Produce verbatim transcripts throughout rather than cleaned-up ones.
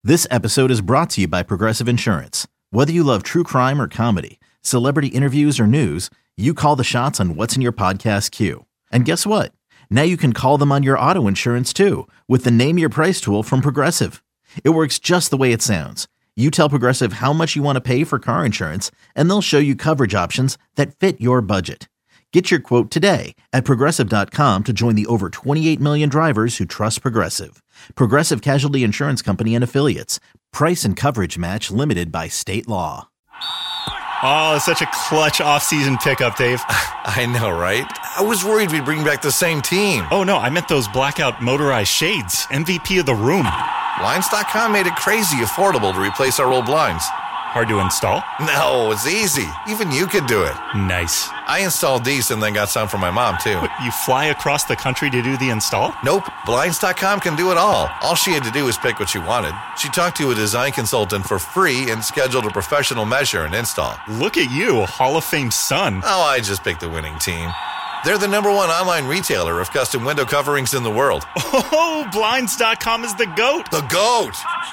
This episode is brought to you by Progressive Insurance. Whether you love true crime or comedy, celebrity interviews or news, you call the shots on what's in your podcast queue. And guess what? Now you can call them on your auto insurance too with the Name Your Price tool from Progressive. It works just the way it sounds. You tell Progressive how much you want to pay for car insurance, and they'll show you coverage options that fit your budget. Get your quote today at Progressive dot com to join the over twenty-eight million drivers who trust Progressive. Progressive Casualty Insurance Company and Affiliates. Price and coverage match limited by state law. Oh, it's such a clutch off-season pickup, Dave. I know, right? I was worried we'd bring back the same team. Oh, no, I meant those blackout motorized shades. M V P of the room. Blinds dot com made it crazy affordable to replace our old blinds. Hard to install? No, it's easy. Even you could do it. Nice. I installed these and then got some for my mom, too. What, you fly across the country to do the install? Nope. Blinds dot com can do it all. All she had to do was pick what she wanted. She talked to a design consultant for free and scheduled a professional measure and install. Look at you, Hall of Fame son. Oh, I just picked the winning team. They're the number one online retailer of custom window coverings in the world. Oh, Blinds dot com is the GOAT. The GOAT!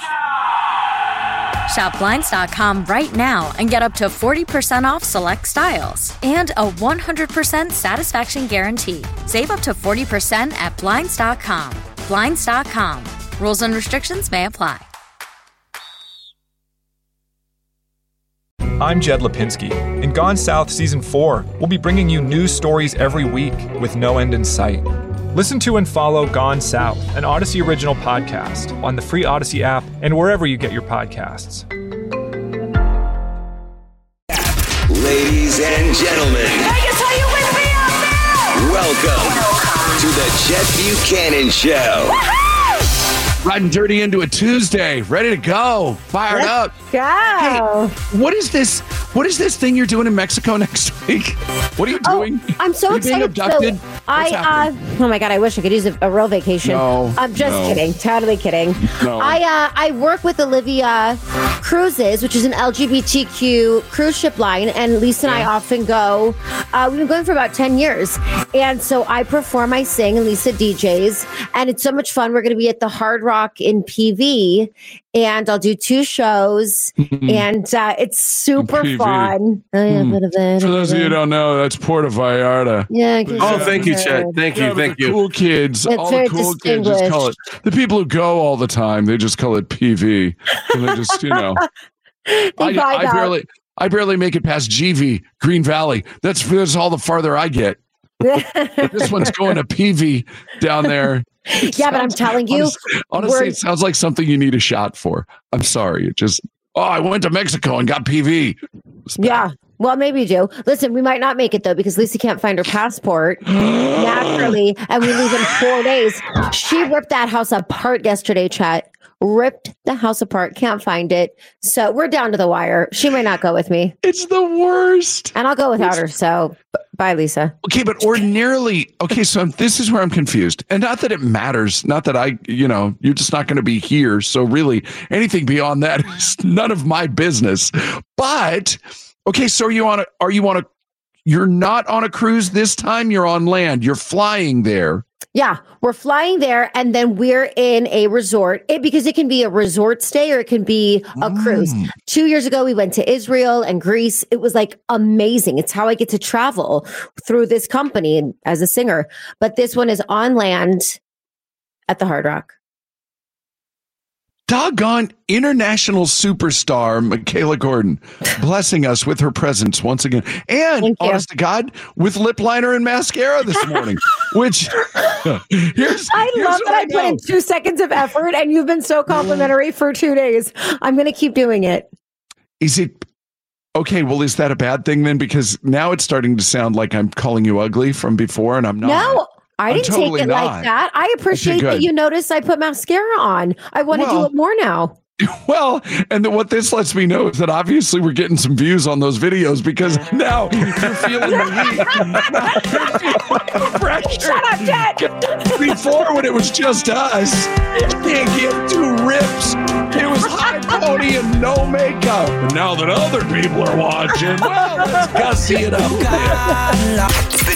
Shop Blinds dot com right now and get up to forty percent off select styles and a one hundred percent satisfaction guarantee. Save up to forty percent at Blinds dot com. Blinds dot com. Rules and restrictions may apply. I'm Jed Lipinski. In Gone South Season four, we'll be bringing you news stories every week with no end in sight. Listen to and follow Gone South, an Odyssey original podcast, on the free Odyssey app and wherever you get your podcasts. Ladies and gentlemen, Vegas, are you with me out there? Welcome, welcome to the Chet Buchanan Show. Riding dirty into a Tuesday, ready to go, fired Let's up. Go. Hey, what is this? What is this thing you're doing in Mexico next week? What are you doing? Oh, I'm so Are you excited. being abducted? So What's I, happening? uh, oh my God, I wish I could use a, a real vacation. No, I'm just no. kidding. Totally kidding. No. I, uh, I work with Olivia Cruises, which is an L G B T Q cruise ship line. And Lisa and Yeah. I often go, uh, we've been going for about ten years. And so I perform, I sing, and Lisa D Js. And it's so much fun. We're going to be at the Hard Rock in P V. And I'll do two shows. and uh, it's super P V. fun. Oh, yeah, Hmm. bit of it, For a those of bit you of who it. don't know, that's Puerto Vallarta. Yeah. I guess Oh, it's thank you, good. Chet. Thank Yeah, you, but thank the you. cool kids, It's all very the cool kids just call it. The people who go all the time, they just call it P V. And they just, you know. They I, vibe I out. barely, I barely make it past G V, Green Valley. That's that's all the farther I get. This one's going to P V down there. It Yeah, but I'm sounds- telling you, honestly, honestly, we're- it sounds like something you need a shot for. I'm sorry. It just, oh, I went to Mexico and got P V. It's bad. Yeah. Well, maybe you do. Listen, we might not make it though because Lisa can't find her passport naturally, and we leave in four days. She ripped that house apart yesterday, Chet. Ripped the house apart. Can't find it. So we're down to the wire. She might not go with me, It's the worst. and I'll go without her. So b- bye, Lisa. Okay, but ordinarily, okay, so this is where I'm confused. And not that it matters, not that I, you know, you're just not going to be here. So really, anything beyond that is none of my business. But okay, so are you on a, are you on a, you're not on a cruise this time, you're on land, you're flying there. Yeah, we're flying there, and then we're in a resort it, because it can be a resort stay or it can be a cruise. Mm. Two years ago, we went to Israel and Greece. It was like amazing. It's how I get to travel through this company and as a singer. But this one is on land at the Hard Rock. Doggone international superstar Michaela Gordon blessing us with her presence once again. And Thank you. honest to God, with lip liner and mascara this morning, which here's, I here's love what that I put know. in two seconds of effort, and you've been so complimentary for two days. I'm going to keep doing it. Is it okay? Well, is that a bad thing then? Because now it's starting to sound like I'm calling you ugly from before, and I'm not. No, I I'm didn't totally take it not. like that. I appreciate that good. you noticed I put mascara on. I want to Well, do it more now. Well, and then what this lets me know is that obviously we're getting some views on those videos because now you're feeling the heat. You're feeling the pressure. Shut up, Jet. Before, when it was just us, you can't get two rips. It was high pony and no makeup. And now that other people are watching, well, let's gussy it up. The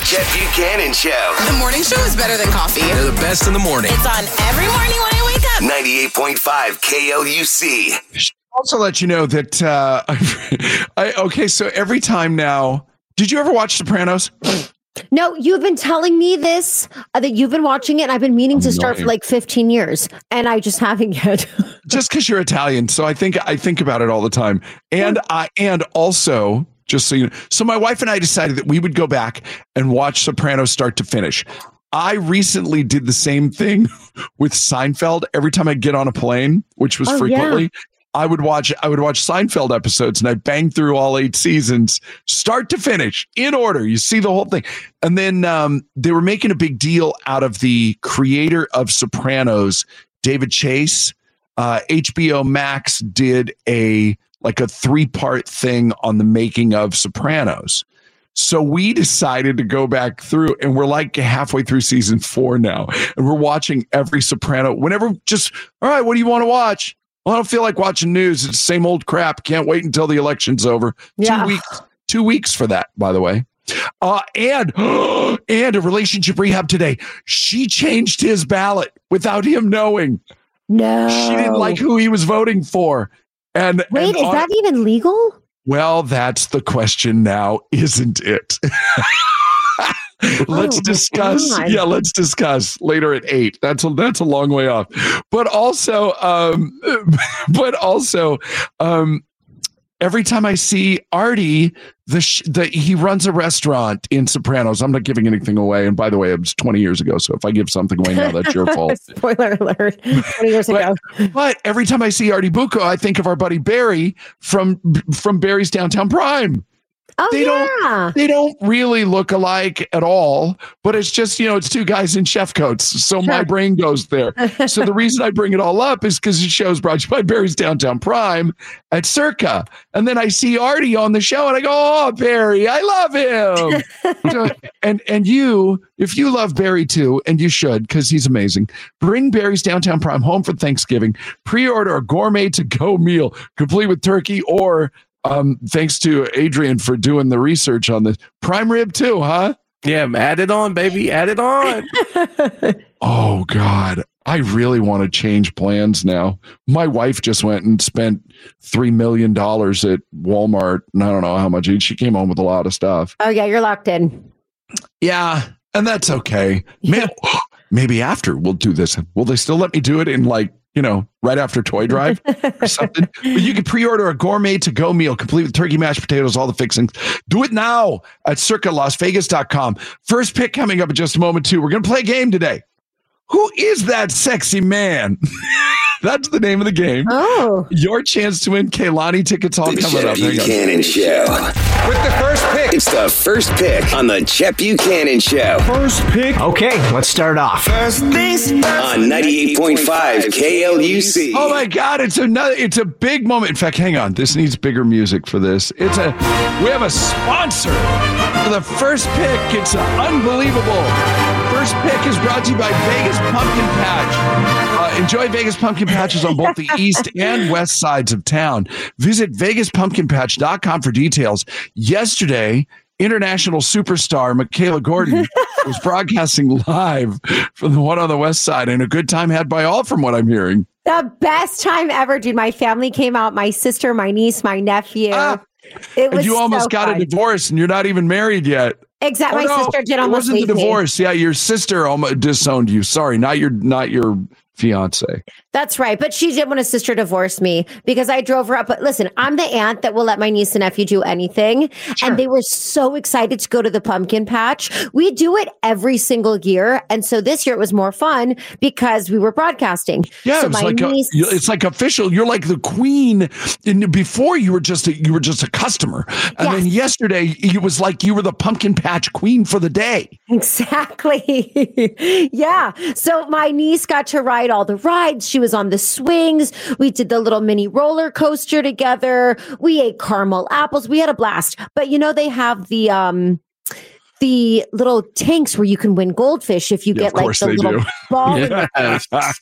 Chet Buchanan Show. The morning show is better than coffee. They're the best in the morning. It's on every morning when I wake up. ninety-eight point five K L U C. Also let you know that, uh, I, okay, so every time now, did you ever watch Sopranos? No, you've been telling me this, uh, that you've been watching it, and I've been meaning to start for like fifteen years, and I just haven't yet. Just because you're Italian, so I think I think about it all the time. And I and also, just so you know, so my wife and I decided that we would go back and watch Sopranos start to finish. I recently did the same thing with Seinfeld. Every time I get on a plane, which was oh, frequently, yeah. I would watch I would watch Seinfeld episodes, and I banged through all eight seasons, start to finish, in order. You see the whole thing. And then um, they were making a big deal out of the creator of Sopranos, David Chase. Uh, H B O Max did a like a three-part thing on the making of Sopranos. So we decided to go back through, and we're like halfway through season four now, and we're watching every Soprano. Whenever, just, all right, what do you want to watch? Well, I don't feel like watching news. It's the same old crap. Can't wait until the election's over. Yeah. Two weeks, two weeks for that, by the way. Uh, and and a relationship rehab today. She changed his ballot without him knowing. No, She didn't like who he was voting for. And wait, and is on, that even legal? Well, that's the question now, isn't it? Let's Oh, discuss. God. Yeah, let's discuss later at eight. That's a that's a long way off. But also, um, but also, um, every time I see Artie, the sh- the he runs a restaurant in Sopranos. I'm not giving anything away. And by the way, it was twenty years ago. So if I give something away now, that's your fault. Spoiler alert! twenty years But, ago. but every time I see Artie Bucco, I think of our buddy Barry from from Barry's Downtown Prime. Oh They yeah. don't they don't really look alike at all, but it's just, you know, it's two guys in chef coats. So my Sure. brain goes there. So the reason I bring it all up is because the show's brought to you by Barry's Downtown Prime at Circa. And then I see Artie on the show and I go, oh, Barry, I love him. So, and and you, if you love Barry too, and you should, because he's amazing, bring Barry's Downtown Prime home for Thanksgiving. Pre-order a gourmet to-go meal, complete with turkey, or Um, thanks to Adrian for doing the research on this. Prime rib too, huh? Yeah, add it on, baby. Add it on. Oh, God. I really want to change plans now. My wife just went and spent three million dollars at Walmart. And I don't know how much. She came home with a lot of stuff. Oh yeah, you're locked in. Yeah, and that's okay. Maybe, maybe after we'll do this. Will they still let me do it in, like, you know, right after Toy Drive or something? But you can pre-order a gourmet to-go meal complete with turkey, mashed potatoes, all the fixings. Do it now at circa las vegas dot com. First pick coming up in just a moment, too. We're going to play a game today. Who is that sexy man? That's the name of the game. Oh. Your chance to win Kehlani tickets all The coming Chet up. Hang on. Buchanan Show. With the first pick. It's the first pick on the Chet Buchanan Show. First pick. Okay, let's start off. First things first. On ninety-eight point five K L U C. Oh my God! It's another. It's a big moment. In fact, hang on. This needs bigger music for this. It's a. We have a sponsor for the first pick. It's unbelievable. First pick is brought to you by Vegas Pumpkin Patch. Uh, enjoy Vegas Pumpkin Patches on both the east and west sides of town. Visit vegas pumpkin patch dot com for details. Yesterday, international superstar Michaela Gordon was broadcasting live from the one on the west side, and a good time had by all, from what I'm hearing. The best time ever, dude. My family came out, my sister, my niece, my nephew. Ah, it was and you almost so got fun. a divorce, and you're not even married yet. Exactly. Oh, my no, sister did it almost wasn't the leave me. divorce. Yeah, your sister almost disowned you. Sorry, not your not your fiance. That's right. But she did when a sister divorced me because I drove her up. But listen, I'm the aunt that will let my niece and nephew do anything. Sure. And they were so excited to go to the pumpkin patch. We do it every single year. And so this year it was more fun because we were broadcasting. Yeah, so it was my like a, niece, it's like official. You're like the queen. And before you were just a, you were just a customer, and Yes. then yesterday it was like you were the pumpkin patch queen for the day. Exactly. Yeah. So my niece got to ride all the rides. She was on the swings. We did the little mini roller coaster together. We ate caramel apples. We had a blast. But you know, they have the um the little tanks where you can win goldfish if you Yeah, get of like course the they little do. ball. in the Yes.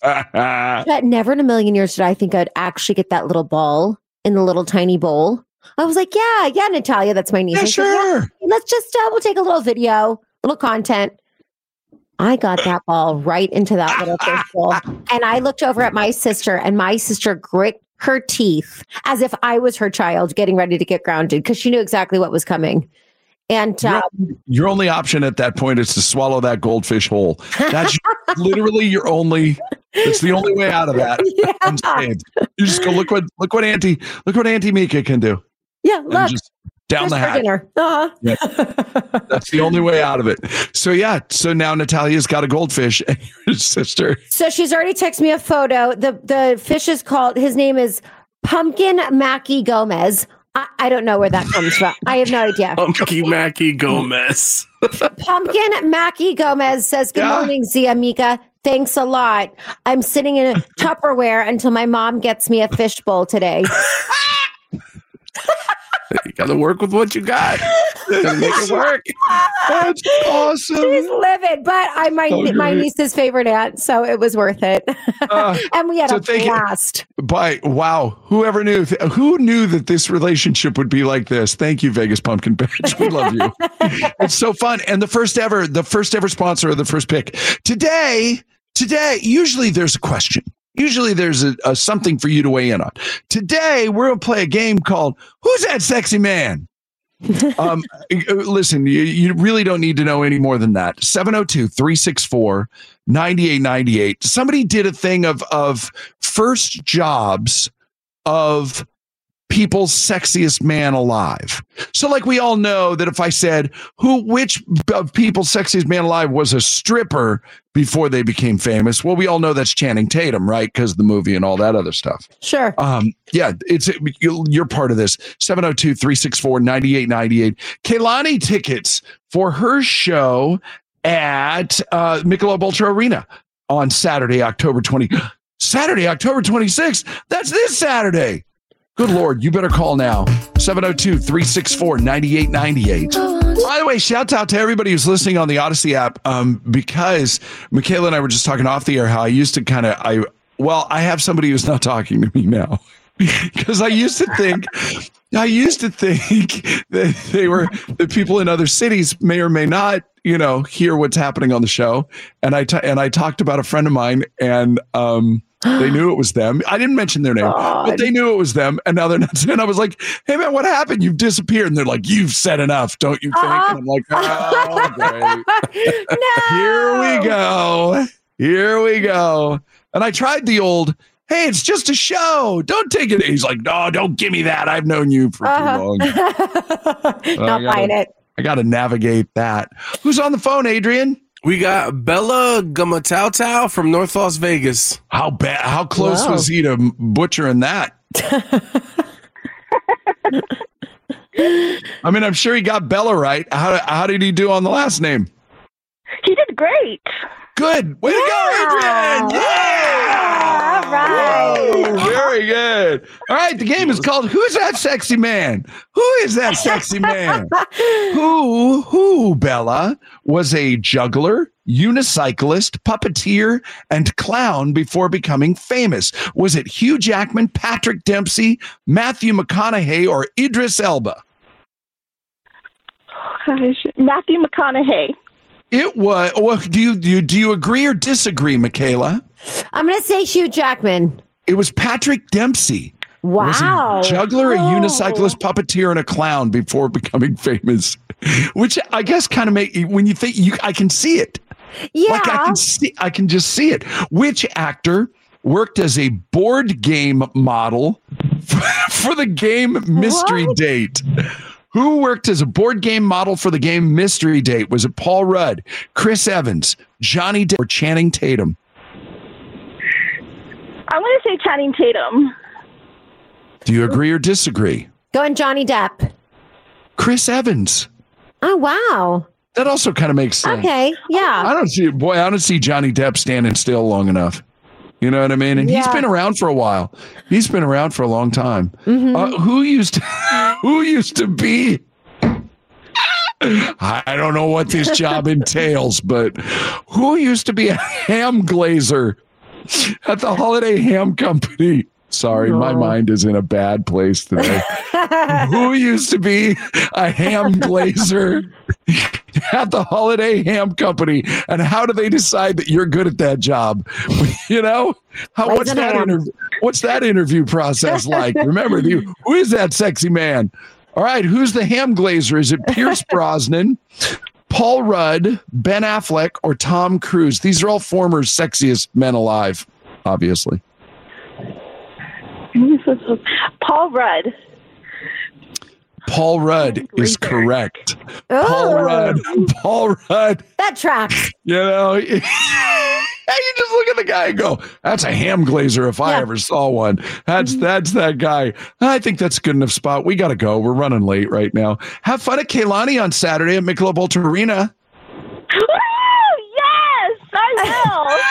But never in a million years did I think I'd actually get that little ball in the little tiny bowl. I was like, yeah, yeah, Natalia, that's my niece. Yeah, I said, sure. let's just, uh, we'll take a little video. little content. I got that ball right into that little fish bowl. And I looked over at my sister, and my sister grit her teeth as if I was her child getting ready to get grounded because she knew exactly what was coming. And um, your, your only option at that point is to swallow that goldfish whole. That's literally your only. It's the only way out of that. Yeah. You just go look what look what Auntie look what Auntie Mika can do. Yeah, look. Just down the hatch. Uh-huh. Yeah. That's the only way out of it. So yeah. So now Natalia's got a goldfish and your sister. So she's already texted me a photo. The the fish is called. His name is Pumpkin Mackie Gomez. I, I don't know where that comes from. I have no idea. Pumpkin Mackie Gomez. Pumpkin Mackie Gomez says, good yeah. morning, Zia Mika. Thanks a lot. I'm sitting in a Tupperware until my mom gets me a fishbowl today. You got to work with what you got. You got to make it work. That's awesome. She's livid, but I'm my, so my niece's favorite aunt, so it was worth it. Uh, and we had so a blast. But wow, whoever knew, who knew that this relationship would be like this? Thank you, Vegas Pumpkin Patch. We love you. It's so fun. And the first ever, the first ever sponsor of the first pick. Today, today, usually there's a question. Usually there's a, a something for you to weigh in on. Today, we're going to play a game called Who's That Sexy Man? um, listen, you, you really don't need to know any more than that. seven oh two, three six four, nine eight nine eight. Somebody did a thing of, of first jobs of people's sexiest man alive. So like we all know that if I said who, which of people's sexiest man alive was a stripper before they became famous, well, we all know that's Channing Tatum, right? Because of the movie and all that other stuff. Sure. Um, yeah, it's you're part of this. seven oh two, three six four, nine eight nine eight. Kehlani tickets for her show at uh, Michelob Ultra Arena on Saturday, October twentieth. Saturday, October twenty-sixth. That's this Saturday. Good Lord, you better call now. seven oh two, three six four, nine eight nine eight. By the way, shout out to everybody who's listening on the Odyssey app, um, because Michaela and I were just talking off the air how I used to kind of, I well, I have somebody who's not talking to me now. Because I used to think, I used to think that they were, the people in other cities may or may not, you know, hear what's happening on the show. And I, t- and I talked about a friend of mine and, um, they knew it was them. I didn't mention their name, God. But they knew it was them. And now they're not. And I was like, hey, man, what happened? You've disappeared. And they're like, you've said enough, don't you think? Uh-huh. And I'm like, oh, great. No. Here we go. Here we go. And I tried the old, hey, it's just a show. Don't take it. He's like, no, don't give me that. I've known you for uh-huh. too long. Not buying it. I got to navigate that. Who's on the phone, Adrian? We got Bella Gamatau from North Las Vegas. How bad? How close Whoa. was he to butchering that? I mean, I'm sure he got Bella right. How how did he do on the last name? He did great. Good. Way yeah. to go, Adrian. Yeah. All right. Whoa, very good. All right. The game is called Who's That Sexy Man? Who is that sexy man? who, who, Bella, was a juggler, unicyclist, puppeteer, and clown before becoming famous? Was it Hugh Jackman, Patrick Dempsey, Matthew McConaughey, or Idris Elba? Matthew McConaughey. It was. Well, do you do you, do you agree or disagree, Michaela? I'm going to say Hugh Jackman. It was Patrick Dempsey. Wow. Was a juggler, a unicyclist, puppeteer, and a clown before becoming famous. Which I guess kind of make when you think you, I can see it. Yeah. Like I can see, I can just see it. Which actor worked as a board game model for, for the game Mystery what? Date? Who worked as a board game model for the game Mystery Date? Was it Paul Rudd, Chris Evans, Johnny Depp, or Channing Tatum? I'm going to say Channing Tatum. Do you agree or disagree? Going Johnny Depp. Chris Evans. Oh, wow. That also kind of makes sense. Okay, yeah. I don't see, boy, I don't see Johnny Depp standing still long enough. You know what I mean? And yeah. he's been around for a while. He's been around for a long time. Mm-hmm. Uh, who used to, who used to be? I don't know what this job entails, but who used to be a ham glazer at the Holiday Ham Company? Sorry, no. My mind is in a bad place today. Who used to be a ham glazer at the Holiday Ham Company, and how do they decide that you're good at that job? You know, how what's that interview? What's that interview process like? Remember, the, who is that sexy man? All right, who's the ham glazer? Is it Pierce Brosnan, Paul Rudd, Ben Affleck, or Tom Cruise? These are all former sexiest men alive, obviously. Paul Rudd. Paul Rudd is correct. Oh. Paul Rudd. Paul Rudd. That tracks. You know, you just look at the guy and go, that's a ham glazer if I Yeah. ever saw one. That's Mm-hmm. that's that guy. I think that's a good enough spot. We got to go. We're running late right now. Have fun at Kehlani on Saturday at Michelob Ultra Arena. Woo! Yes, I will.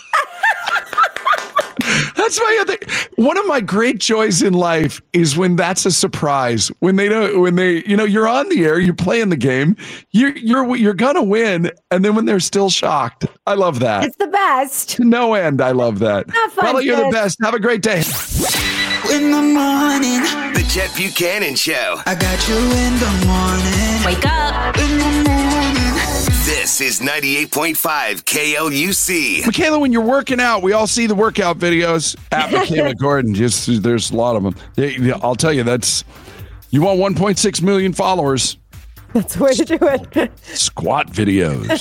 That's my other. One of my great joys in life is when that's a surprise. When they don't. When they, you know, you're on the air, you're playing the game, you're you're you're gonna win, and then when they're still shocked, I love that. It's the best. To no end, I love that. Have fun, Bella, you're the kids. best. Have a great day. In the morning, the Chet Buchanan Show. I got you in the morning. Wake up. In the morning. This is ninety-eight point five K L U C. Michaela, when you're working out, we all see the workout videos at Michaela Gordon. Just there's a lot of them. They, I'll tell you, that's you want one point six million followers. That's the way to do it. Squat videos.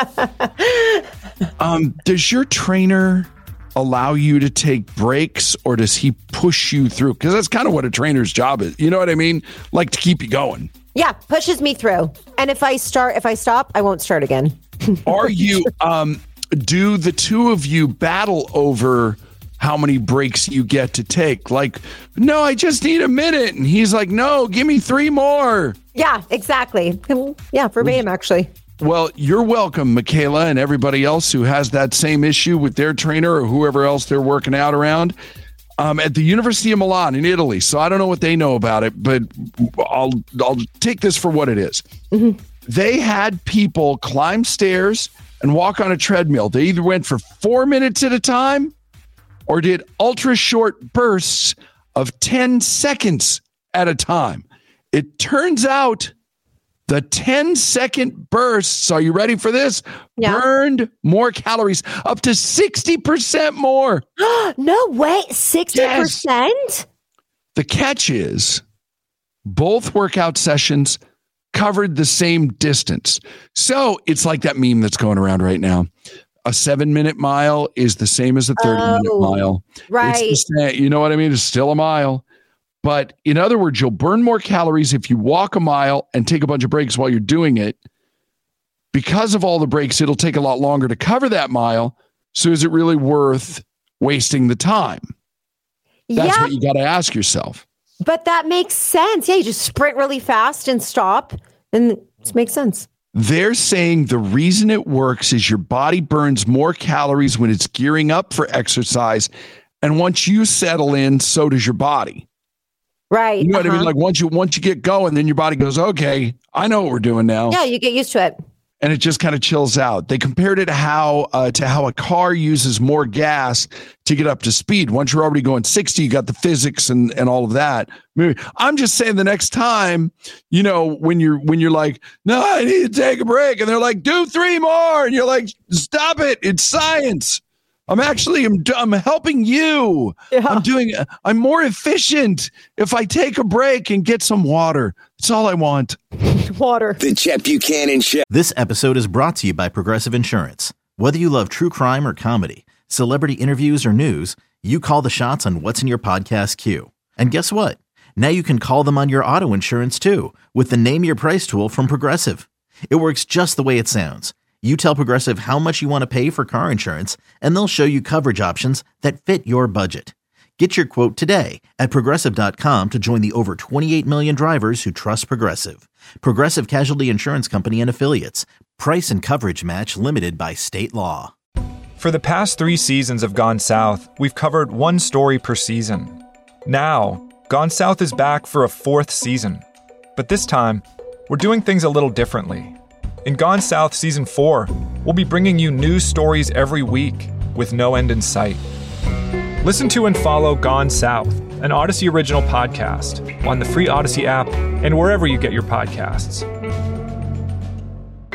um, does your trainer allow you to take breaks, or does he push you through? Because that's kind of what a trainer's job is. You know what I mean? Like to keep you going. Yeah, pushes me through. And if I start, if I stop, I won't start again. Are you, um, do the two of you battle over how many breaks you get to take? Like, no, I just need a minute. And he's like, no, give me three more. Yeah, exactly. Yeah, verbatim, actually. Well, you're welcome, Michaela, and everybody else who has that same issue with their trainer or whoever else they're working out around. Um, at the University of Milan in Italy. So I don't know what they know about it, but I'll I'll take this for what it is. Mm-hmm. They had people climb stairs and walk on a treadmill. They either went for four minutes at a time or did ultra short bursts of ten seconds at a time. It turns out the ten second bursts, are you ready for this? Yeah. Burned more calories, up to sixty percent more. No way. sixty percent? Yes. The catch is both workout sessions covered the same distance. So it's like that meme that's going around right now. A seven minute mile is the same as a thirty minute Oh, mile. right. It's the same, you know what I mean? It's still a mile. But in other words, you'll burn more calories if you walk a mile and take a bunch of breaks while you're doing it. Because of all the breaks, it'll take a lot longer to cover that mile. So is it really worth wasting the time? That's Yeah, what you got to ask yourself. but that makes sense. Yeah, you just sprint really fast and stop, and it makes sense. They're saying the reason it works is your body burns more calories when it's gearing up for exercise. And once you settle in, so does your body. Right. You know what I uh-huh. mean? Like once you once you get going, then your body goes, okay, I know what we're doing now. Yeah, you get used to it. And it just kind of chills out. They compared it to how uh, to how a car uses more gas to get up to speed. Once you're already going sixty, you got the physics and, and all of that. Maybe, I'm just saying the next time, you know, when you're when you're like, no, I need to take a break, and they're like, do three more, and you're like, stop it, it's science. I'm actually I'm, I'm helping you. Yeah. I'm doing I'm more efficient if I take a break and get some water. That's all I want. Water. The Chet Buchanan Show. This episode is brought to you by Progressive Insurance. Whether you love true crime or comedy, celebrity interviews or news, you call the shots on what's in your podcast queue. And guess what? Now you can call them on your auto insurance too with the Name Your Price tool from Progressive. It works just the way it sounds. You tell Progressive how much you want to pay for car insurance, and they'll show you coverage options that fit your budget. Get your quote today at Progressive dot com to join the over twenty-eight million drivers who trust Progressive. Progressive Casualty Insurance Company and Affiliates. Price and coverage match limited by state law. For the past three seasons of Gone South, we've covered one story per season. Now, Gone South is back for a fourth season. But this time, we're doing things a little differently. In Gone South Season four, we'll be bringing you news stories every week with no end in sight. Listen to and follow Gone South, an Odyssey original podcast, on the free Odyssey app and wherever you get your podcasts.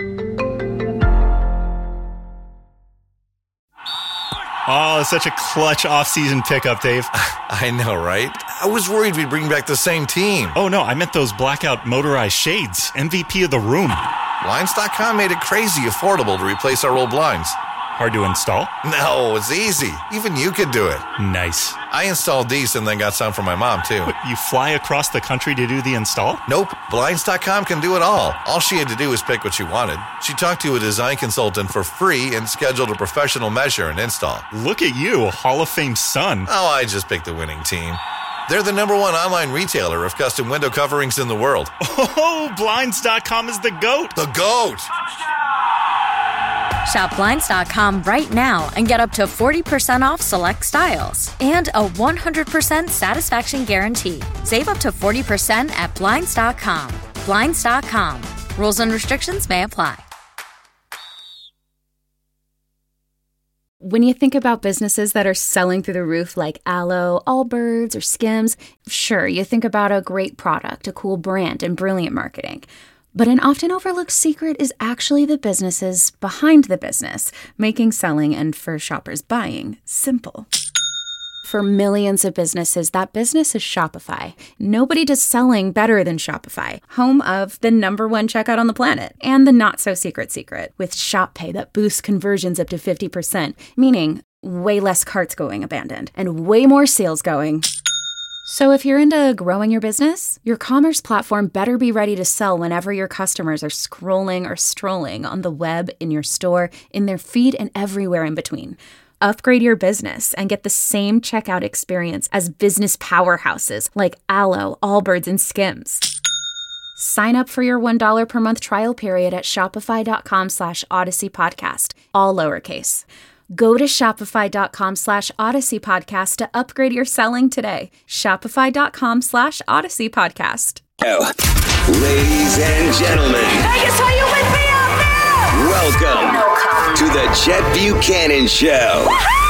Oh, such a clutch off-season pickup, Dave. I know, right? I was worried we'd bring back the same team. Oh, no, I meant those blackout motorized shades. M V P of the room. Blinds dot com made it crazy affordable to replace our old blinds. Hard to install? No, it's easy. Even you could do it. Nice. I installed these and then got some for my mom, too. What, you fly across the country to do the install? Nope. Blinds dot com can do it all. All she had to do was pick what she wanted. She talked to a design consultant for free and scheduled a professional measure and install. Look at you, Hall of Fame son. Oh, I just picked the winning team. They're the number one online retailer of custom window coverings in the world. Oh, Blinds dot com is the GOAT. The GOAT! Shop Blinds dot com right now and get up to forty percent off select styles and a one hundred percent satisfaction guarantee. Save up to forty percent at Blinds dot com. Blinds dot com. Rules and restrictions may apply. When you think about businesses that are selling through the roof like Aloe, Allbirds, or Skims, sure, you think about a great product, a cool brand, and brilliant marketing. But an often overlooked secret is actually the businesses behind the business, making selling and for shoppers buying simple. For millions of businesses, that business is Shopify. Nobody does selling better than Shopify, home of the number one checkout on the planet and the not-so-secret secret with Shop Pay that boosts conversions up to fifty percent, meaning way less carts going abandoned and way more sales going. So if you're into growing your business, your commerce platform better be ready to sell whenever your customers are scrolling or strolling on the web, in your store, in their feed, and everywhere in between. Upgrade your business and get the same checkout experience as business powerhouses like Aloe, Allbirds, and Skims. Sign up for your one dollar per month trial period at shopify.com slash Odyssey Podcast, all lowercase. Go to shopify.com slash Odyssey Podcast to upgrade your selling today. Shopify.com slash Odyssey Podcast. Oh. Ladies and gentlemen. Vegas, are you with me out there? Welcome to the Chet Buchanan Show.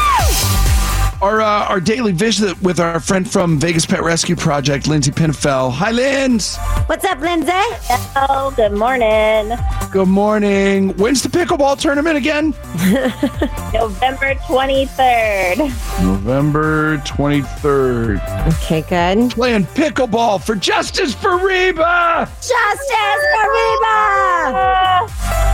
Our, uh, our daily visit with our friend from Vegas Pet Rescue Project, Lindsay Pinafel. Hi, Linz. What's up, Lindsay? Hello, good morning. Good morning. When's the pickleball tournament again? November twenty-third. November twenty-third. Okay, good. Playing pickleball for Justice for Reba. Justice for Reba!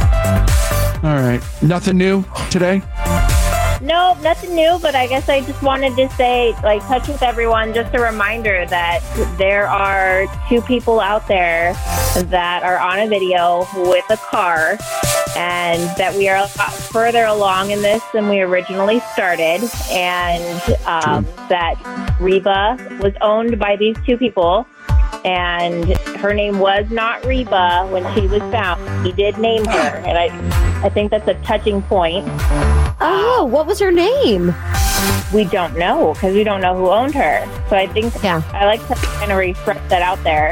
All right. Nothing new today? Nope, nothing new, but I guess I just wanted to say, like, touch with everyone, just a reminder that there are two people out there that are on a video with a car, and that we are a lot further along in this than we originally started, and um, that Reba was owned by these two people, and her name was not Reba when she was found. He did name her, and I, I think that's a touching point. Oh, what was her name? We don't know because we don't know who owned her. So I think yeah. I like to kind of refresh that out there.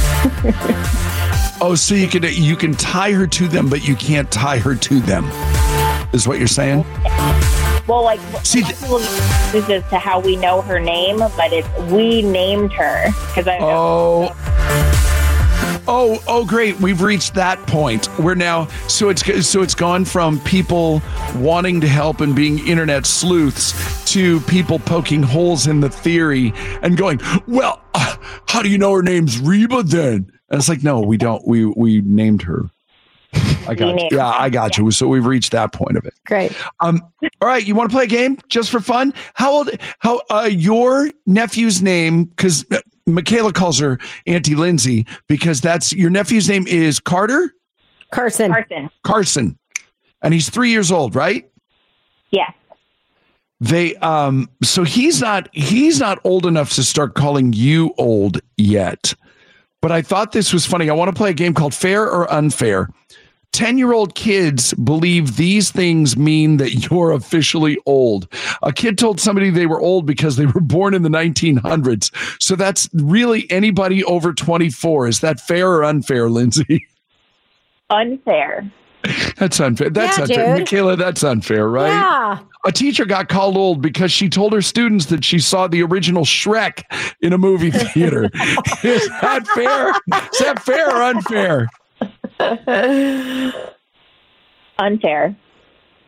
Oh, so you can you can tie her to them, but you can't tie her to them, is what you're saying? Well, like, See, th- people use this to how we know her name, but it's we named her because I. Oh. Oh, oh, great! We've reached that point. We're now so it's so it's gone from people wanting to help and being internet sleuths to people poking holes in the theory and going, "Well, uh, how do you know her name's Reba then?" And it's like, no, we don't. We we named her. I got you. Yeah, I got you. So we've reached that point of it. Great. Um. All right, you want to play a game just for fun? How old? How? Uh, your nephew's name? Because Michaela calls her Auntie Lindsay because that's your nephew's name is Carter? Carson. Carson. Carson. And he's three years old, right? Yes. They um so he's not he's not old enough to start calling you old yet. But I thought this was funny. I want to play a game called Fair or Unfair. ten-year-old kids believe these things mean that you're officially old. A kid told somebody they were old because they were born in the nineteen hundreds. So that's really anybody over twenty-four. Is that fair or unfair, Lindsay? Unfair. That's unfair. That's yeah, unfair. Dude. Michaela, that's unfair, right? Yeah. A teacher got called old because she told her students that she saw the original Shrek in a movie theater. Is that fair? Is that fair or unfair? Unfair.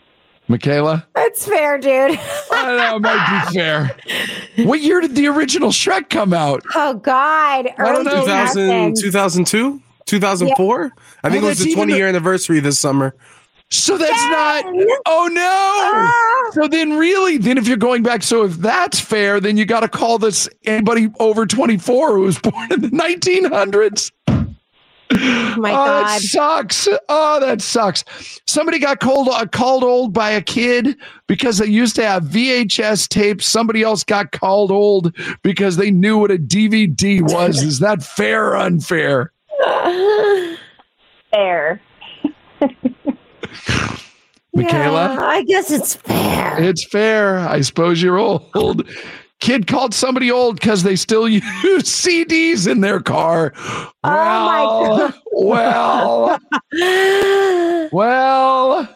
Michaela? That's fair, dude. I know, it might be fair. What year did the original Shrek come out? Oh, God. I don't know. two thousand, two thousand two? two thousand four? Yeah. I think oh, it was the twenty-year anniversary this summer. So that's not... Oh, no! Ah. So then really, then if you're going back, so if that's fair, then you got to call this anybody over twenty-four who was born in the nineteen hundreds. Oh my oh, God. That sucks. Oh, that sucks. Somebody got called, uh, called old by a kid because they used to have V H S tapes. Somebody else got called old because they knew what a D V D was. Is that fair or unfair? Fair. Michaela? Yeah, I guess it's fair. It's fair. I suppose you're old. Kid called somebody old because they still use C Ds in their car. Oh well, my God. well, well.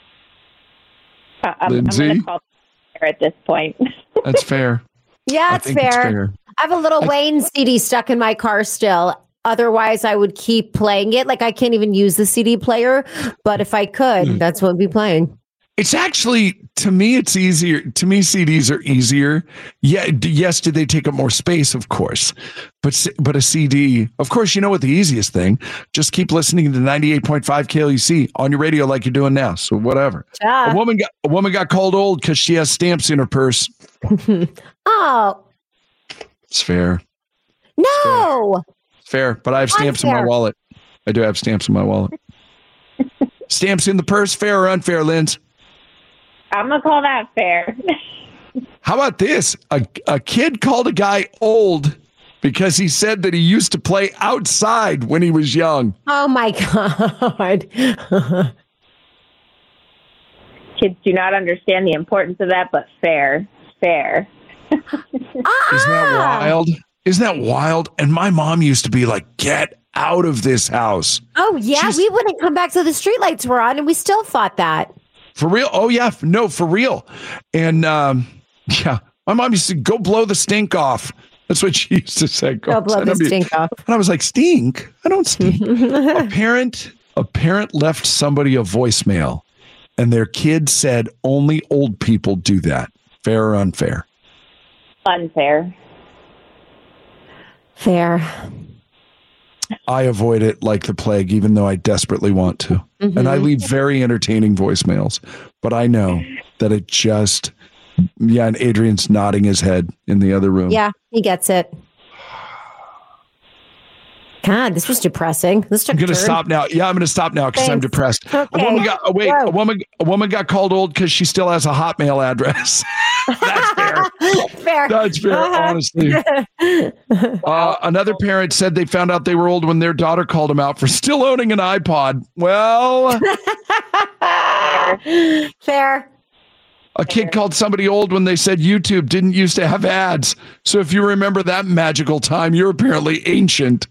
I'm, Lindsay? I'm going to call fair at this point. That's fair. Yeah, it's fair. it's fair. I have a little I, Wayne C D stuck in my car still. Otherwise, I would keep playing it. Like, I can't even use the C D player. But if I could, mm. that's what I'd be playing. It's actually, to me, it's easier. To me, C Ds are easier. Yeah, yes, do they take up more space? Of course. But but a C D, of course, you know what the easiest thing? Just keep listening to ninety-eight point five K L U C on your radio like you're doing now. So whatever. Yeah. A woman got a woman got called old because she has stamps in her purse. Oh. It's fair. No. It's fair. It's fair, but I have stamps unfair. in my wallet. I do have stamps in my wallet. Stamps in the purse, fair or unfair, Linz? I'm going to call that fair. How about this? A, a kid called a guy old because he said that he used to play outside when he was young. Oh, my God. Kids do not understand the importance of that, but fair. Fair. ah! Isn't that wild? Isn't that wild? And my mom used to be like, get out of this house. Oh, yeah. She's, we wouldn't come back till the streetlights were on, and we still fought that. For real? Oh, yeah. No, for real. And um, yeah, my mom used to go blow the stink off. That's what she used to say. Go, go blow the stink off. And I was like, stink? I don't stink. a parent, a parent left somebody a voicemail, and their kid said only old people do that. Fair or unfair? Unfair. Fair. I avoid it like the plague, even though I desperately want to. Mm-hmm. And I leave very entertaining voicemails. But I know that it just, yeah, and Adrian's nodding his head in the other room. Yeah, he gets it. God, this was depressing. This took I'm going to stop now. Yeah, I'm going to stop now because I'm depressed. Okay. A woman got, oh, wait, Whoa. a woman a woman got called old because she still has a Hotmail address. That's fair. Fair. That's fair, uh-huh. honestly. Uh, another parent said they found out they were old when their daughter called them out for still owning an iPod. Well. Fair. A kid called somebody old when they said YouTube didn't used to have ads. So if you remember that magical time, you're apparently ancient.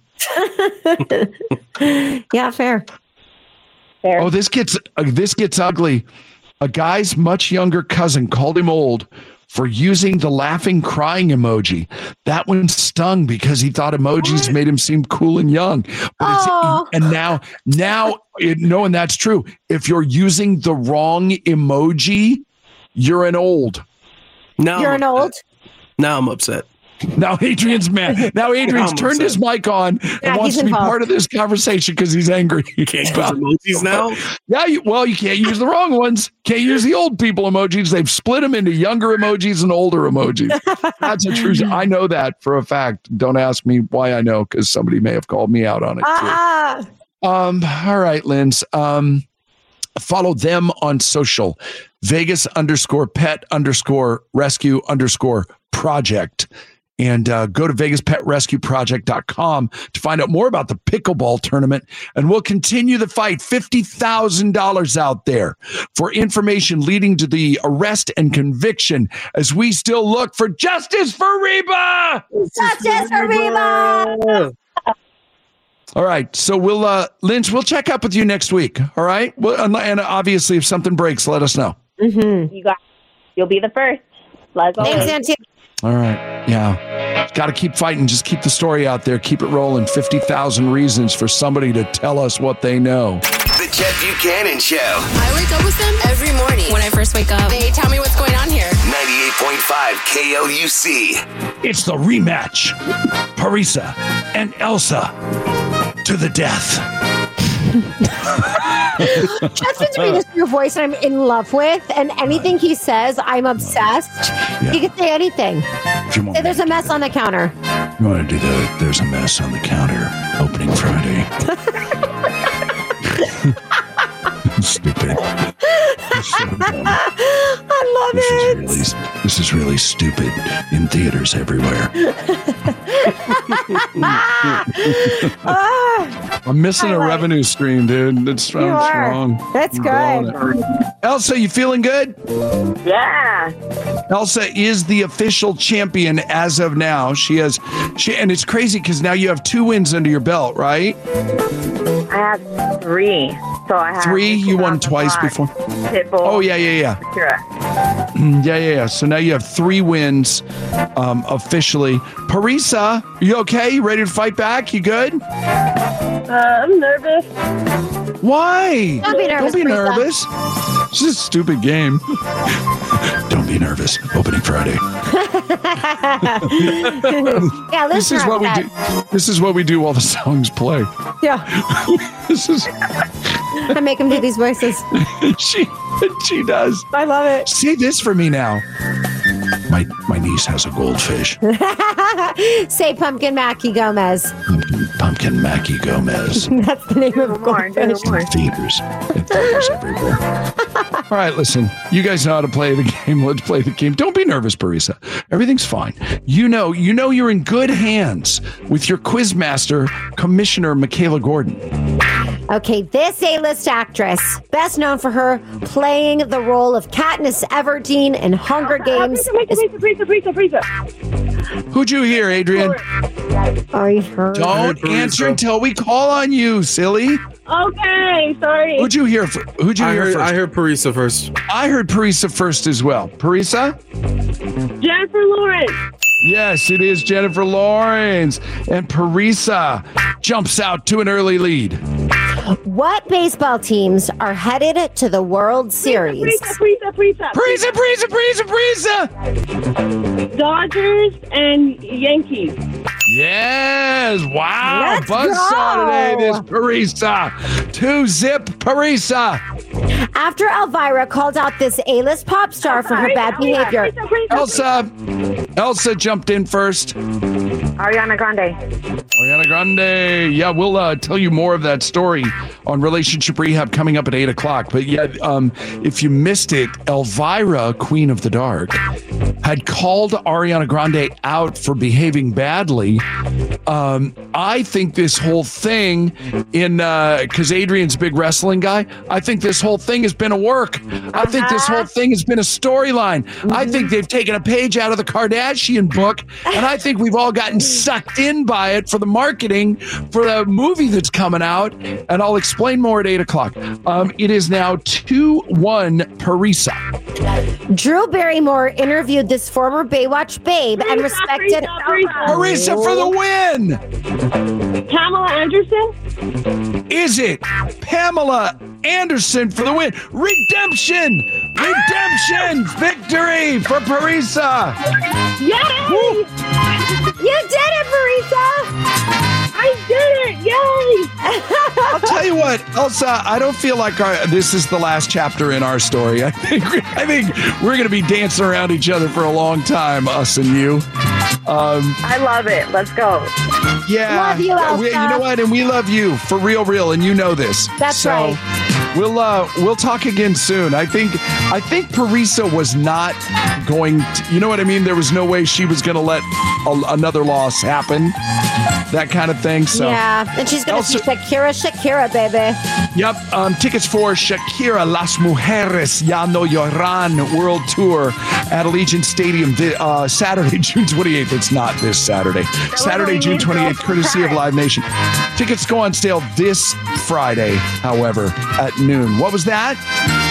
Yeah, fair. Fair. Oh, this gets uh, this gets ugly. A guy's much younger cousin called him old for using the laughing crying emoji. That one stung because he thought emojis what? made him seem cool and young. But oh. it's, and now, now, it, knowing that's true, if you're using the wrong emoji, you're an old. Now you're I'm an upset. old. Now I'm upset. Now Adrian's mad. Now Adrian's turned his mic on and yeah, wants to be involved. part of this conversation because he's angry. You can't use emojis now? Yeah, you, well, you can't use the wrong ones. Can't use the old people emojis. They've split them into younger emojis and older emojis. That's a true. I know that for a fact. Don't ask me why I know because somebody may have called me out on it. Ah. Too. Um. All right, Linz. Um. Follow them on social. Vegas underscore pet underscore rescue underscore project. And uh, go to Vegas Pet Rescue Project dot com to find out more about the pickleball tournament. And we'll continue the fight. fifty thousand dollars out there for information leading to the arrest and conviction as we still look for justice for Reba. Justice for Reba. All right. So we'll, uh, Lynch, we'll check up with you next week. All right. Well, and obviously, if something breaks, let us know. Mm-hmm. You got, you'll be the first. Let's go. Thanks, Auntie. All right. Yeah. Got to keep fighting. Just keep the story out there. Keep it rolling. fifty thousand reasons for somebody to tell us what they know. The Chet Buchanan Show. I wake up with them every morning. When I first wake up, they tell me what's going on here. ninety-eight point five K L U C. It's the rematch. Parisa and Elsa to the death. Justin's reading your voice and I'm in love with, and anything he says, I'm obsessed. Yeah. He can say anything. Say there's a mess on the counter. You want to do the there's a mess on the counter opening Friday. Stupid. So I love this it. Is really, this is really stupid in theaters everywhere. I'm missing a revenue stream, dude. That's wrong. That's good. Elsa, you feeling good? Yeah. Elsa is the official champion as of now. She has, she, and it's crazy because now you have two wins under your belt, right? I have three. So I have three. You won twice before. Pitbull. Oh yeah, yeah, yeah. Shakira. Yeah, yeah, yeah. So now you have three wins um, officially. Parisa, you okay? You ready to fight back? You good? Uh, I'm nervous. Why? Don't be nervous. Don't be Parisa. nervous. It's just a stupid game. Don't be nervous. Opening Friday. Yeah, listen. This is what we that. do. This is what we do while the songs play. Yeah. This is. I make him do these voices. she she does. I love it. Say this for me now. My my niece has a goldfish. Say Pumpkin Mackie Gomez. Pumpkin, pumpkin Mackie Gomez. That's the name of goldfish. In theaters. In theaters everywhere. All right, listen. You guys know how to play the game. Let's play the game. Don't be nervous, Parisa. Everything's fine. You know, you know you're in good hands with your quizmaster, Commissioner Michaela Gordon. Okay, this A-list actress, best known for her playing the role of Katniss Everdeen in Hunger Games. Parisa, Parisa, Parisa, Parisa. Who'd you hear, Adrian? I heard. Don't answer until we call on you, silly. Okay, sorry. Who'd you hear? For, who'd you I hear heard, first? I heard Parisa first. I heard Parisa first as well. Parisa? Jennifer Lawrence. Yes, it is Jennifer Lawrence. And Parisa jumps out to an early lead. What baseball teams are headed to the World Series? Parisa, Parisa, Parisa, Parisa, Parisa, Parisa. Dodgers and Yankees. Yes. Wow. Let's Buzzsaw today, go. this Parisa. Two zip Parisa. After Elvira called out this A-list pop star for her bad behavior. Elsa. Elsa jumped in first. Ariana Grande. Ariana Grande. Yeah, we'll uh, tell you more of that story on Relationship Rehab coming up at eight o'clock. But yeah, um, if you missed it, Elvira, Queen of the Dark, had called Ariana Grande out for behaving badly. Um, I think this whole thing in, because uh, Adrian's a big wrestling guy, I think this whole thing has been a work. I think this whole thing has been a storyline. I think they've taken a page out of the Kardashian book, and I think we've all gotten sucked in by it for the marketing for the movie that's coming out, and I'll explain more at eight o'clock. Um, it is now two one Parisa. Drew Barrymore interviewed this former Baywatch babe Parisa, and respected Parisa, Parisa. Parisa for the win. Pamela Anderson. Is it Pamela Anderson for the win? Redemption! Redemption! Victory for Parisa! Yay! Woo. You did it, Parisa! I did it! Yay! I'll tell you what, Elsa, I don't feel like our, this is the last chapter in our story. I think I think we're going to be dancing around each other for a long time, us and you. Um, I love it. Let's go. Yeah. Love you, Elsa. We, you know what? And we love you for real, real, and you know this. That's so, right. We'll uh, we'll talk again soon. I think I think Parisa was not going to, you know what I mean? There was no way she was going to let a, another loss happen. That kind of thing. So yeah, and she's going to see Shakira, Shakira, baby. Yep. Um, tickets for Shakira Las Mujeres Ya No Lloran World Tour at Allegiant Stadium uh, Saturday, June twenty-eighth. It's not this Saturday. Saturday, June twenty-eighth, courtesy of Live Nation. Tickets go on sale this Friday, however, at noon. What was that?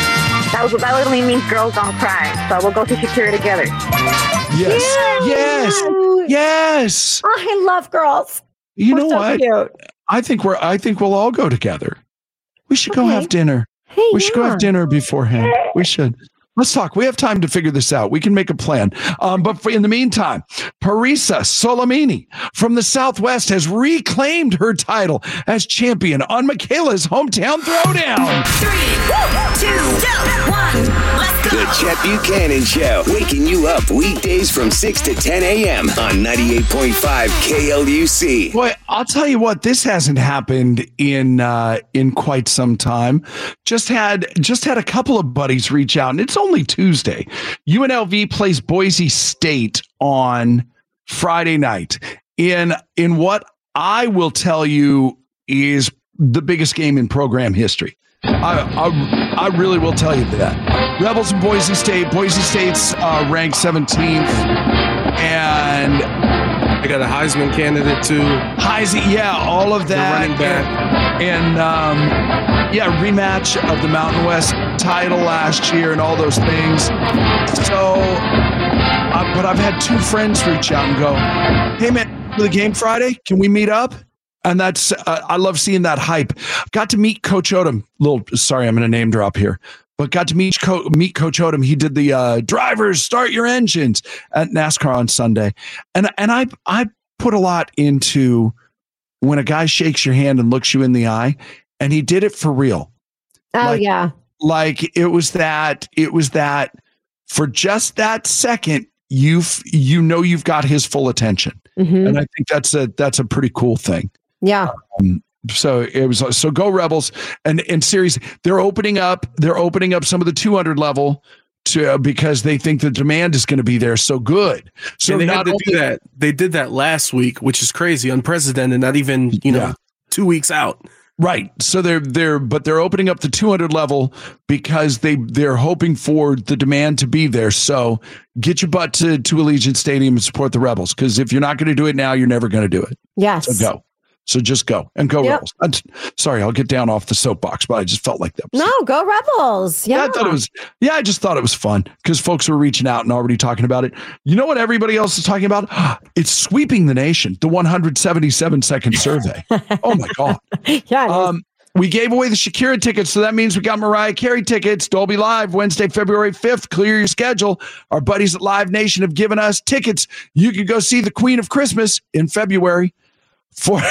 That, was, that only means girls don't cry. So we'll go to Shakira together. Yes. Yes. Yes. Oh, I love girls. You We're know so what? Cute. I think we're I think we'll all go together. We should go Okay. have dinner. Hey, we should go yeah. have dinner beforehand. We should. Let's talk. We have time to figure this out. We can make a plan. Um, but for, in the meantime, Parisa Soleimani from the Southwest has reclaimed her title as champion on Michaela's Hometown Throwdown. Three, two, one, let's go. The Chet Buchanan Show, waking you up weekdays from six to ten a.m. on ninety-eight point five K L U C. Boy, I'll tell you what, this hasn't happened in uh, in quite some time. Just had just had a couple of buddies reach out, and it's only Tuesday. U N L V plays Boise State on Friday night in in what I will tell you is the biggest game in program history. I I, I really will tell you that. Rebels and Boise State. Boise State's uh, ranked seventeenth, and I got a Heisman candidate too. Heisman, yeah, all of that. The running back. And, and um, yeah, rematch of the Mountain West title last year and all those things. So, uh, but I've had two friends reach out and go, "Hey man, for the game Friday, can we meet up?" And that's uh, I love seeing that hype. Got to meet Coach Odom. Little sorry, I'm going to name drop here. But got to meet, Co- meet Coach Odom. He did the uh, drivers start your engines at NASCAR on Sunday, and and I I put a lot into when a guy shakes your hand and looks you in the eye, and he did it for real. Oh like, yeah, like it was that it was that for just that second, you've you know you've got his full attention, mm-hmm. and I think that's a that's a pretty cool thing. Yeah. Um, So it was so go Rebels and and series. They're opening up. They're opening up some of the two hundred level to uh, because they think the demand is going to be there. So good. So and they not had to only, do that. They did that last week, which is crazy, unprecedented. Not even you know Yeah. two weeks out. Right. So they're they're but they're opening up the two hundred level because they they're hoping for the demand to be there. So get your butt to to Allegiant Stadium and support the Rebels, because if you're not going to do it now, you're never going to do it. Yes. So go. So just go and go Yep. Rebels. I'm, sorry, I'll get down off the soapbox, but I just felt like that. was- No, go Rebels. Yeah. Yeah, I thought it was. Yeah, I just thought it was fun because folks were reaching out and already talking about it. You know what everybody else is talking about? It's sweeping the nation. The one hundred seventy-seven second survey. Oh my god. Yeah. Um, we gave away the Shakira tickets, so that means we got Mariah Carey tickets. Dolby Live, Wednesday, February fifth. Clear your schedule. Our buddies at Live Nation have given us tickets. You can go see the Queen of Christmas in February for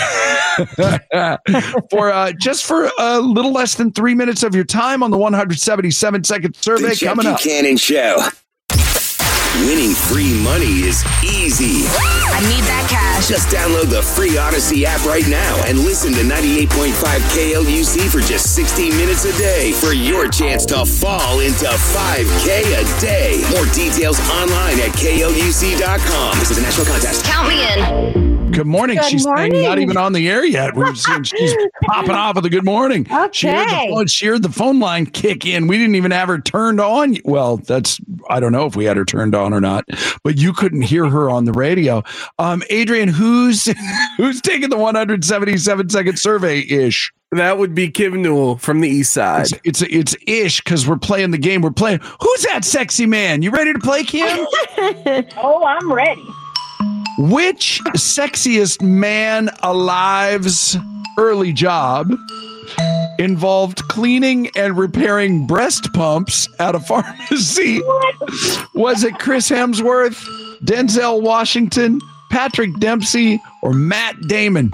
for uh, just for a little less than three minutes of your time on the one hundred seventy-seven second survey The Chet coming up. Buchanan Show. Winning free money is easy. I need that cash. Just download the free Odyssey app right now and listen to ninety-eight point five K L U C for just sixteen minutes a day for your chance to fall into five K a day. More details online at K L U C dot com. This is a national contest. Count me in. Good morning. Good She's saying not morning. even on the air yet. We're seeing she's popping off with a good morning. She heard, the Okay. phone, she heard the phone line kick in. We didn't even have her turned on. Well, that's, I don't know if we had her turned on or not, but you couldn't hear her on the radio. Um, Adrian, who's who's taking the one hundred seventy-seven second survey ish? That would be Kim Newell from the East Side. It's it's, it's ish because we're playing the game. We're playing. Who's that sexy man? You ready to play, Kim? Oh, I'm ready. Which sexiest man alive's early job involved cleaning and repairing breast pumps at a pharmacy? Was it Chris Hemsworth, Denzel Washington, Patrick Dempsey, or Matt Damon?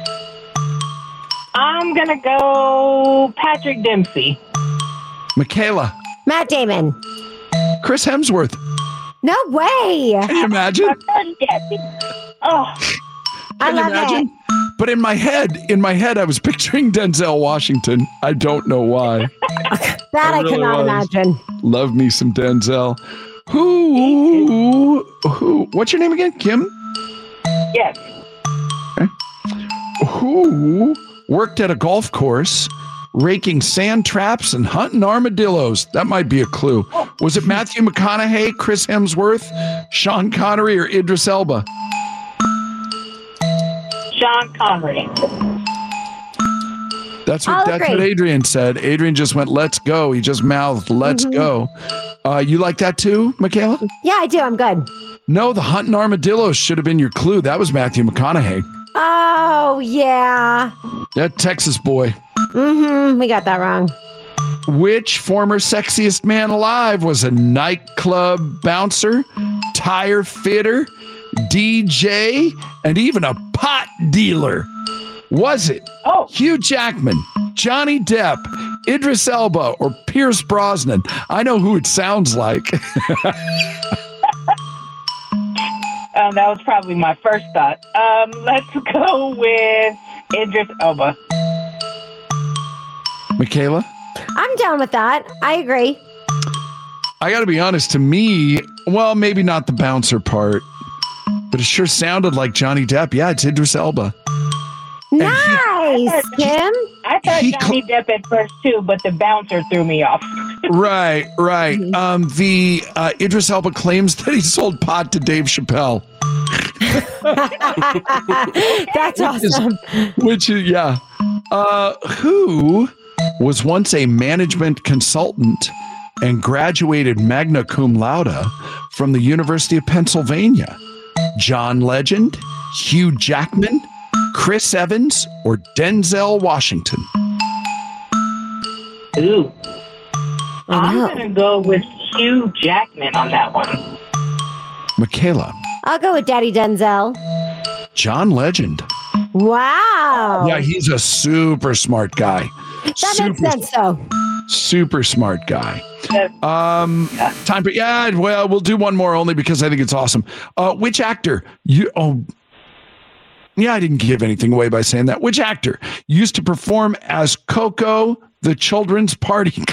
I'm gonna go Patrick Dempsey. Michaela, Matt Damon. Chris Hemsworth. No way. Can you imagine? Oh, I Can you love imagine? it. But in my head, in my head, I was picturing Denzel Washington. I don't know why. That I, really cannot was. imagine. Love me some Denzel. Who? Who? What's your name again? Kim? yes. Who worked at a golf course raking sand traps and hunting armadillos? That might be a clue. Was it Matthew McConaughey, Chris Hemsworth, Sean Connery, or Idris Elba? Sean Connery. That That's what I'll that's agree. what Adrian said. Adrian just went, let's go. He just mouthed, let's Mhm. go. Uh, you like that too, Michaela? Yeah, I do. I'm good. No, the hunting armadillos should have been your clue. That was Matthew McConaughey. Oh, yeah. That Texas boy. Mm-hmm. We got that wrong. Which former sexiest man alive was a nightclub bouncer, tire fitter, D J, and even a pot dealer? Was it oh. Hugh Jackman, Johnny Depp, Idris Elba, or Pierce Brosnan? I know who it sounds like. Um, that was probably my first thought. Um, let's go with Idris Elba. Michaela? I'm down with that. I agree. I got to be honest, to me, well, maybe not the bouncer part, but it sure sounded like Johnny Depp. Yeah, it's Idris Elba. Nice, Kim. I thought He Johnny Depp at first too, but the bouncer threw me off. Right, right. Um, the uh, Idris Elba claims that he sold pot to Dave Chappelle. That's awesome. Which is, yeah. Uh, who was once a management consultant and graduated magna cum laude from the University of Pennsylvania? John Legend, Hugh Jackman, Chris Evans, or Denzel Washington? Ooh. I'm going to go with Hugh Jackman on that one. Michaela. I'll go with Daddy Denzel. John Legend. Wow. Yeah, he's a super smart guy. That super, makes sense, though. super smart guy. Um, time for yeah. Well, we'll do one more only because I think it's awesome. Uh, which actor? You oh, yeah. I didn't give anything away by saying that. Which actor used to perform as Coco, the children's party?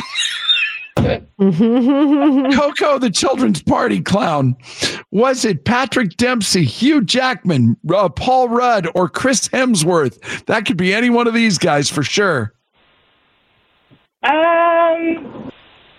Coco, the children's party clown. Was it Patrick Dempsey, Hugh Jackman, uh, Paul Rudd, or Chris Hemsworth? That could be any one of these guys for sure. Um,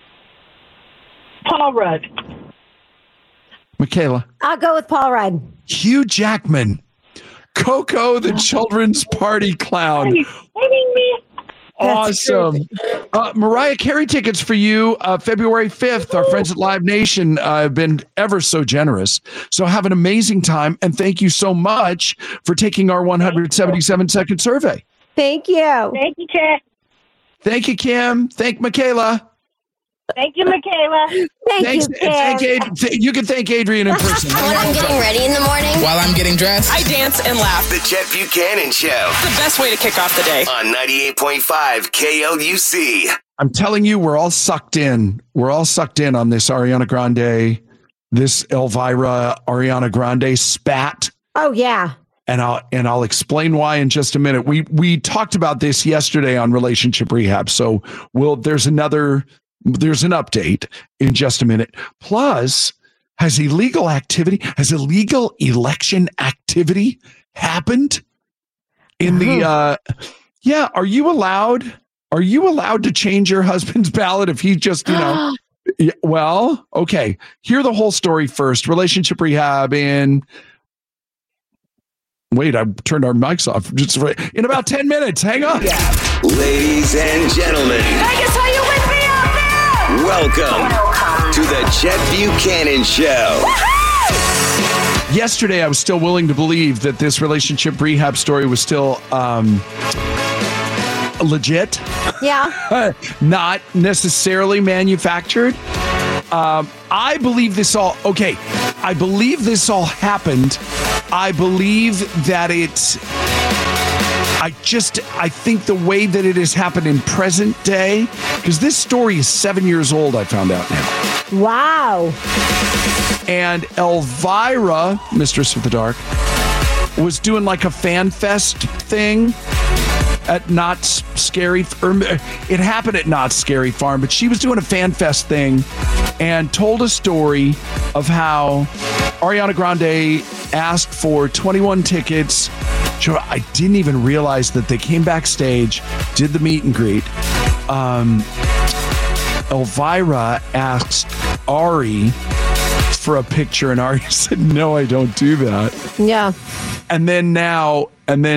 Paul Rudd. Michaela. I'll go with Paul Rudd. Hugh Jackman. Coco, the children's party clown. Are you kidding me? Awesome. Uh, Mariah Carey tickets for you uh, February fifth. Our friends at Live Nation uh, have been ever so generous. So have an amazing time. And thank you so much for taking our one hundred seventy-seven second survey. Thank you. Thank you, Chet. Thank you, Kim. Thank Michaela. Thank you, Michaela. Thank Thanks, you, Kim. thank Ad- th- you can thank Adrian in person. When I'm getting ready in the morning, While I'm getting dressed, I dance and laugh. The Chet Buchanan Show. the best way to kick off the day. On ninety-eight point five K L U C. I'm telling you, we're all sucked in. We're all sucked in on this Ariana Grande, this Elvira Ariana Grande spat. Oh, yeah. And I'll and I'll explain why in just a minute. We we talked about this yesterday on Relationship Rehab. So we'll there's another there's an update in just a minute. Plus, has illegal activity, has illegal election activity happened in the uh yeah, are you allowed are you allowed to change your husband's ballot if he just, you know, yeah, well, okay. Hear the whole story first. Relationship Rehab in Wait, I turned our mics off just right in about ten minutes. Hang on. Ladies and gentlemen, Vegas, are you with me out there? welcome to the Chet Buchanan Show. Yesterday, I was still willing to believe that this relationship rehab story was still um, legit. Yeah. Not necessarily manufactured. Um, I believe this all, okay, I believe this all happened. I believe that it's, I just, I think the way that it has happened in present day, because this story is seven years old, I found out now. Wow. And Elvira, Mistress of the Dark, was doing like a fan fest thing at Not Scary, or it happened at Not Scary Farm, but she was doing a fan fest thing and told a story of how Ariana Grande asked for twenty-one tickets. I didn't even realize that they came backstage, did the meet and greet. Um, Elvira asked Ari for a picture, and Ari said, "No, I don't do that." Yeah. And then now, and then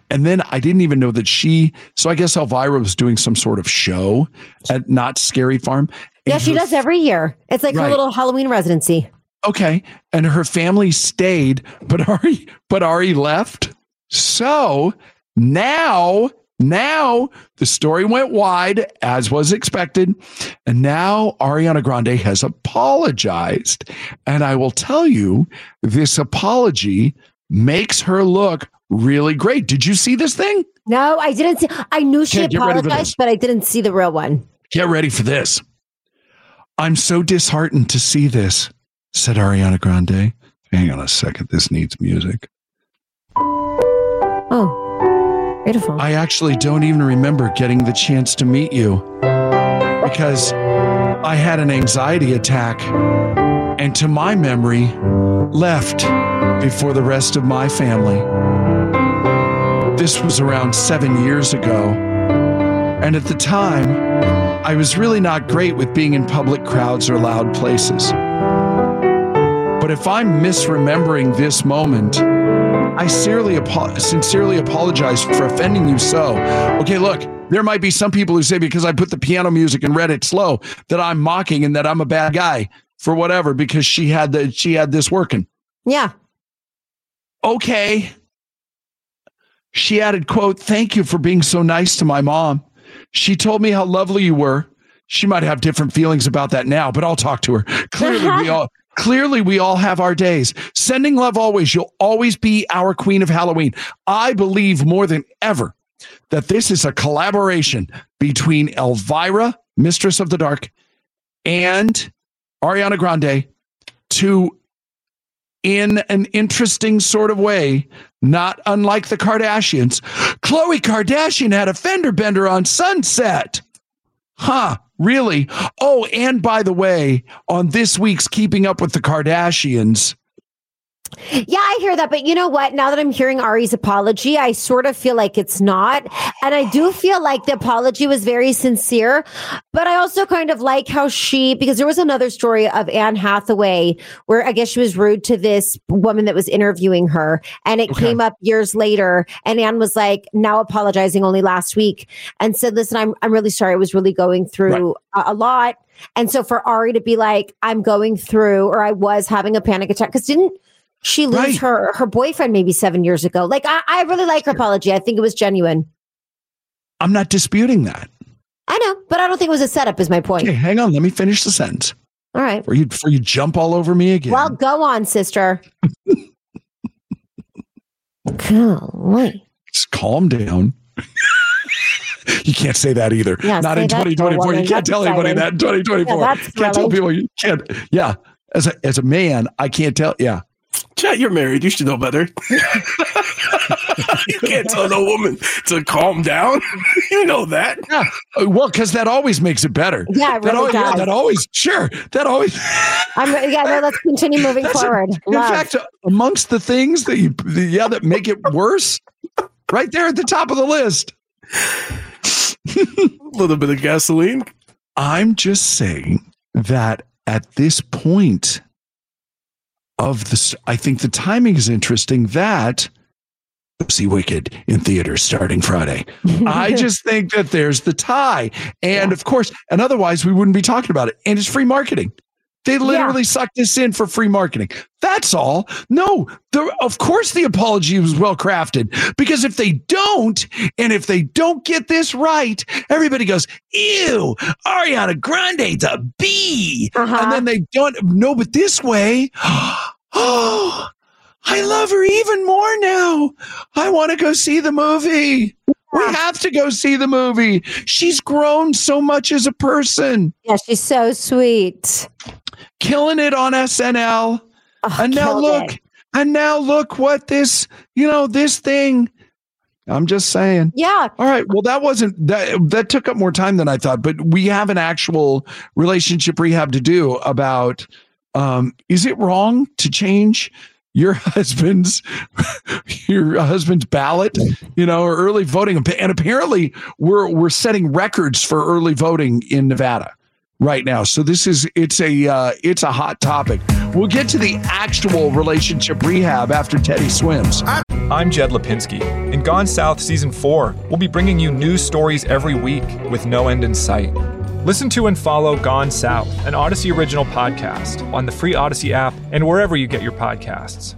And then I didn't even know that she, so I guess Elvira was doing some sort of show at Not Scary Farm. Yeah, she does every year. It's like Right. her little Halloween residency. Okay. And her family stayed, but Ari, but Ari left. So now, now the story went wide, as was expected. And now Ariana Grande has apologized. And I will tell you, this apology makes her look really great. Did you see this thing? No, I didn't see. I knew she Okay, get ready for this. apologized, but I didn't see the real one. Get ready for this. I'm so disheartened to see this, said Ariana Grande. Hang on a second. This needs music. Oh, beautiful. I actually don't even remember getting the chance to meet you because I had an anxiety attack and, to my memory, left before the rest of my family. This was around seven years ago. And at the time, I was really not great with being in public crowds or loud places. But if I'm misremembering this moment, I sincerely, apo- sincerely apologize for offending you so. Okay, look, there might be some people who say because I put the piano music and read it slow that I'm mocking and that I'm a bad guy for whatever because she had the she had this working. Yeah. Okay. She added, quote, "Thank you for being so nice to my mom. She told me how lovely you were. She might have different feelings about that now, but I'll talk to her. Clearly, we all clearly we all have our days. Sending love always. You'll always be our queen of Halloween. I believe more than ever that this is a collaboration between Elvira, Mistress of the Dark, and Ariana Grande to, in an interesting sort of way, not unlike the Kardashians, Khloe Kardashian had a fender bender on Sunset. Huh, really? Oh, and by the way, on this week's Keeping Up with the Kardashians. Yeah, I hear that. But you know what? Now that I'm hearing Ari's apology, I sort of feel like it's not. And I do feel like the apology was very sincere. But I also kind of like how she, because there was another story of Anne Hathaway where I guess she was rude to this woman that was interviewing her. And it Okay. came up years later. And Anne was like, now apologizing only last week and said, listen, I'm, I'm really sorry. I was really going through a, a lot. And so for Ari to be like, I'm going through, or I was having a panic attack, because didn't she lose Right. her her boyfriend maybe seven years ago? Like, I, I really like her apology. I think it was genuine. I'm not disputing that. I know, but I don't think it was a setup, is my point. Okay, hang on. Let me finish the sentence. All right. Before you, before you jump all over me again. Well, go on, sister. Golly. Just calm down. You can't say that either. Yeah, Not say in that to a twenty twenty-four. You woman. can't That's tell anybody exciting. that in twenty twenty-four. Yeah, You that's can't tell thrilling. people you can't. Yeah. As a as a man, I can't tell. Yeah. Chat, you're married. You should know better. You can't tell no woman to calm down. You know that. Yeah. Uh, Well, because that always makes it better. Yeah, it that really always, yeah, does. that always, sure. That always. I'm, yeah, no, let's continue moving That's a- forward. in Love. fact, uh, amongst the things that you, the, yeah, that make it worse, right there at the top of the list. A little bit of gasoline. I'm just saying that at this point of this, I think the timing is interesting that see Wicked in theaters starting Friday. I just think that there's the tie. And of course, and otherwise we wouldn't be talking about it. And it's free marketing. They literally sucked this in for free marketing. That's all. No, the, of course the apology was well crafted, because if they don't, and if they don't get this right, everybody goes, ew, Ariana Grande's a B. Uh-huh. And then they don't know, but this way, oh, I love her even more now. I want to go see the movie. We have to go see the movie. She's grown so much as a person. Yeah, she's so sweet. Killing it on S N L. Oh, and now killed look, it. and now look what this, you know, this thing. I'm just saying. Yeah. All right. Well, that wasn't that that took up more time than I thought, but we have an actual relationship rehab to do about um, is it wrong to change your husband's your husband's ballot, you know, or early voting? And apparently we're we're setting records for early voting in Nevada right now. So this is it's a uh, it's a hot topic. We'll get to the actual relationship rehab after Teddy swims. I'm Jed Lipinski. In Gone South Season four, we'll be bringing you news stories every week with no end in sight. Listen to and follow Gone South, an Odyssey original podcast, on the free Odyssey app and wherever you get your podcasts.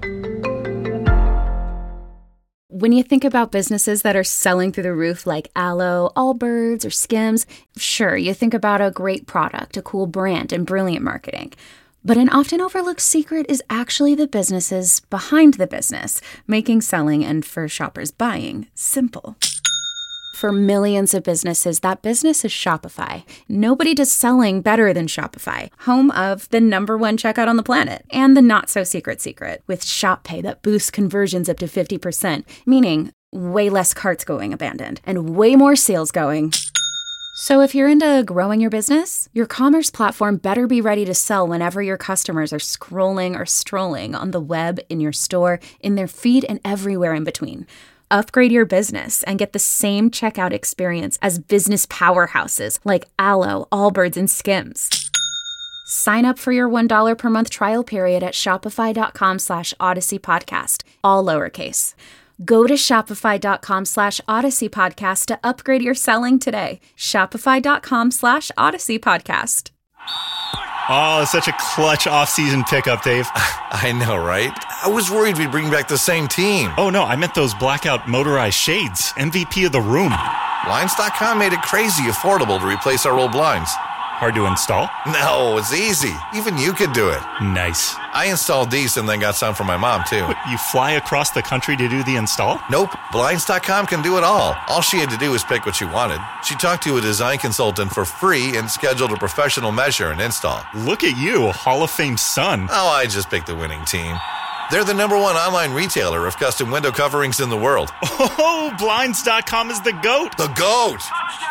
When you think about businesses that are selling through the roof like Aloe, Allbirds, or Skims, sure, you think about a great product, a cool brand, and brilliant marketing. But an often overlooked secret is actually the businesses behind the business, making selling and, for shoppers, buying simple. For millions of businesses, that business is Shopify. Nobody does selling better than Shopify, home of the number one checkout on the planet, and the not-so-secret secret, with Shop Pay that boosts conversions up to fifty percent, meaning way less carts going abandoned, and way more sales going. So if you're into growing your business, your commerce platform better be ready to sell whenever your customers are scrolling or strolling on the web, in your store, in their feed, and everywhere in between. Upgrade your business and get the same checkout experience as business powerhouses like Aloe, Allbirds, and Skims. Sign up for your one dollar per month trial period at shopify.com slash Odyssey Podcast, all lowercase. Go to shopify.com slash Odyssey Podcast to upgrade your selling today. Shopify.com slash Odyssey Podcast. Oh, such a clutch off-season pickup, Dave. I know, right? I was worried we'd bring back the same team. Oh, no, I meant those blackout motorized shades. M V P of the room. Blinds dot com made it crazy affordable to replace our old blinds. Hard to install? No, it's easy. Even you could do it. Nice. I installed these and then got some for my mom, too. What, you fly across the country to do the install? Nope. Blinds dot com can do it all. All she had to do was pick what she wanted. She talked to a design consultant for free and scheduled a professional measure and install. Look at you, a Hall of Fame son. Oh, I just picked the winning team. They're the number one online retailer of custom window coverings in the world. Oh, Blinds dot com is the GOAT. The GOAT!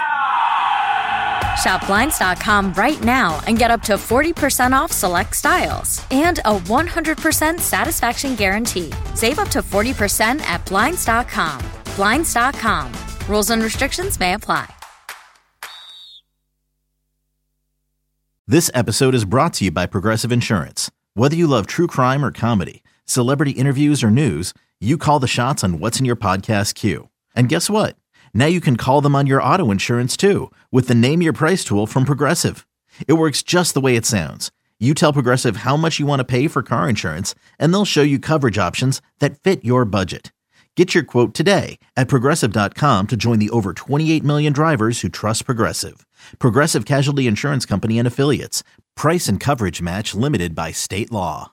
Shop Blinds dot com right now and get up to forty percent off select styles and a one hundred percent satisfaction guarantee. Save up to forty percent at Blinds dot com. Blinds dot com. Rules and restrictions may apply. This episode is brought to you by Progressive Insurance. Whether you love true crime or comedy, celebrity interviews or news, you call the shots on what's in your podcast queue. And guess what? Now you can call them on your auto insurance too with the Name Your Price tool from Progressive. It works just the way it sounds. You tell Progressive how much you want to pay for car insurance, and they'll show you coverage options that fit your budget. Get your quote today at Progressive dot com to join the over twenty-eight million drivers who trust Progressive. Progressive Casualty Insurance Company and Affiliates. Price and coverage match limited by state law.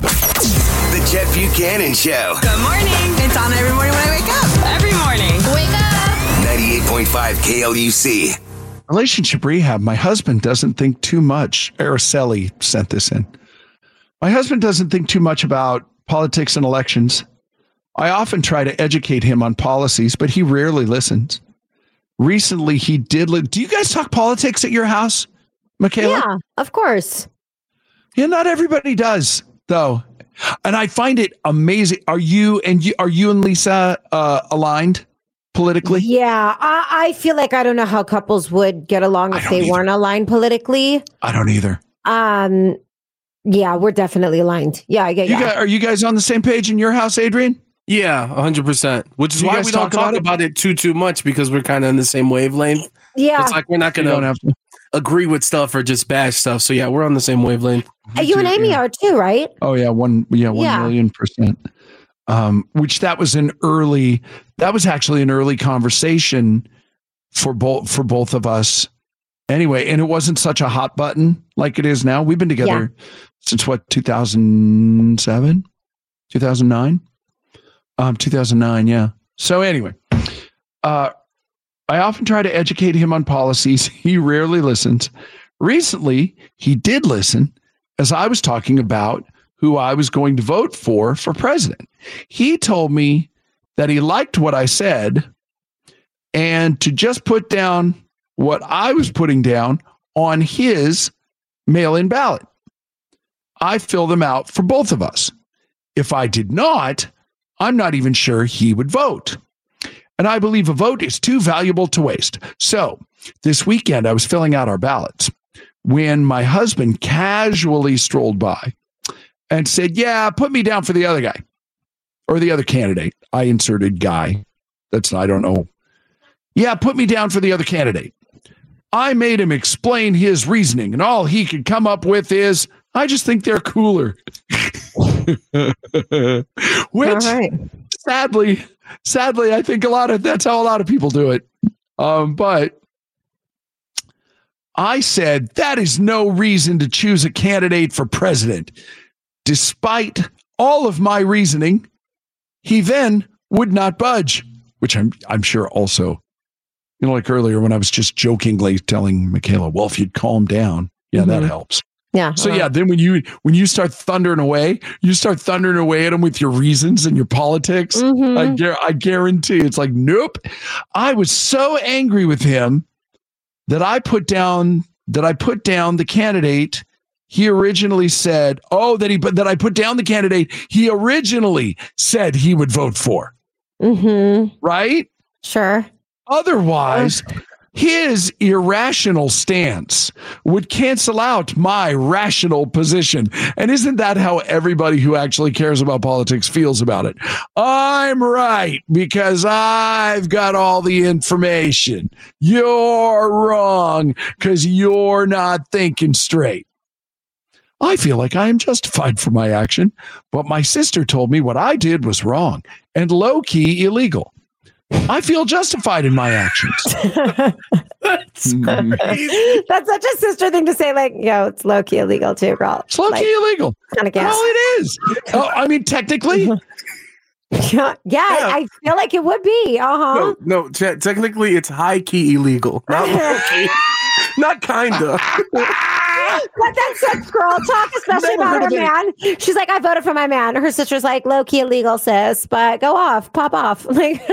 The Jeff Buchanan Show. Good morning. It's on every morning when I wake up. Every morning. Wake up. ninety-eight point five K L U C. Relationship rehab. My husband doesn't think too much. Araceli sent this in. My husband doesn't think too much about politics and elections. I often try to educate him on policies, but he rarely listens. Recently, he did. Li- Do you guys talk politics at your house, Michaela? Yeah, of course. Yeah, not everybody does, though. And I find it amazing. Are you and you are you and Lisa uh, aligned politically? Yeah, I, I feel like I don't know how couples would get along if they either. weren't aligned politically. I don't either. Um, yeah, we're definitely aligned. Yeah, I get you. Yeah. Guys, are you guys on the same page in your house, Adrian? Yeah, one hundred percent. Which is you why we don't talk talk about it? about it too, too much, because we're kind of in the same wavelength. Yeah. It's like we're not going to agree with stuff or just bash stuff. So, yeah, we're on the same wavelength. You, you and Amy yeah. are too, right? Oh, yeah. One, yeah, one yeah. million percent. Um, which that was an early, that was actually an early conversation for both, for both of us. Anyway, and it wasn't such a hot button like it is now. We've been together yeah. since what, two thousand seven, two thousand nine? Um, two thousand nine, yeah. So anyway, uh, I often try to educate him on policies. He rarely listens. Recently, he did listen as I was talking about who I was going to vote for for president. He told me that he liked what I said and to just put down what I was putting down on his mail-in ballot. I fill them out for both of us. If I did not, I'm not even sure he would vote. And I believe a vote is too valuable to waste. So this weekend, I was filling out our ballots when my husband casually strolled by and said, yeah, put me down for the other guy or the other candidate. I inserted guy. That's, I don't know. Yeah, put me down for the other candidate. I made him explain his reasoning, and all he could come up with is, I just think they're cooler. Which, right. sadly, sadly, I think a lot of that's how a lot of people do it. Um, but I said that is no reason to choose a candidate for president. Despite all of my reasoning, he then would not budge, which I'm I'm sure also. You know, like earlier when I was just jokingly telling Michaela, well, if you'd calm down, yeah, mm-hmm. that helps. Yeah. So uh, yeah, then when you when you start thundering away, you start thundering away at him with your reasons and your politics. Mm-hmm. I, gu- I guarantee it's like, nope. I was so angry with him that I put down that I put down the candidate. He originally said, oh, that he but that I put down the candidate he originally said he would vote for. Mm-hmm. Right? Sure. Otherwise, his irrational stance would cancel out my rational position. And isn't that how everybody who actually cares about politics feels about it? I'm right because I've got all the information. You're wrong because you're not thinking straight. I feel like I am justified for my action, but my sister told me what I did was wrong and low-key illegal. I feel justified in my actions. That's crazy. That's such a sister thing to say, like, yo, it's low-key illegal too, girl. It's low-key like, illegal. Kind of guess. Oh, it is. Oh, I mean, technically. yeah, yeah, yeah, I feel like it would be. Uh-huh. No, no te- technically it's high-key illegal. Not low-key. Not kinda. But that's such girl talk, especially about her man. She's like, I voted for my man. Her sister's like, low key illegal, sis, but go off, pop off. Like,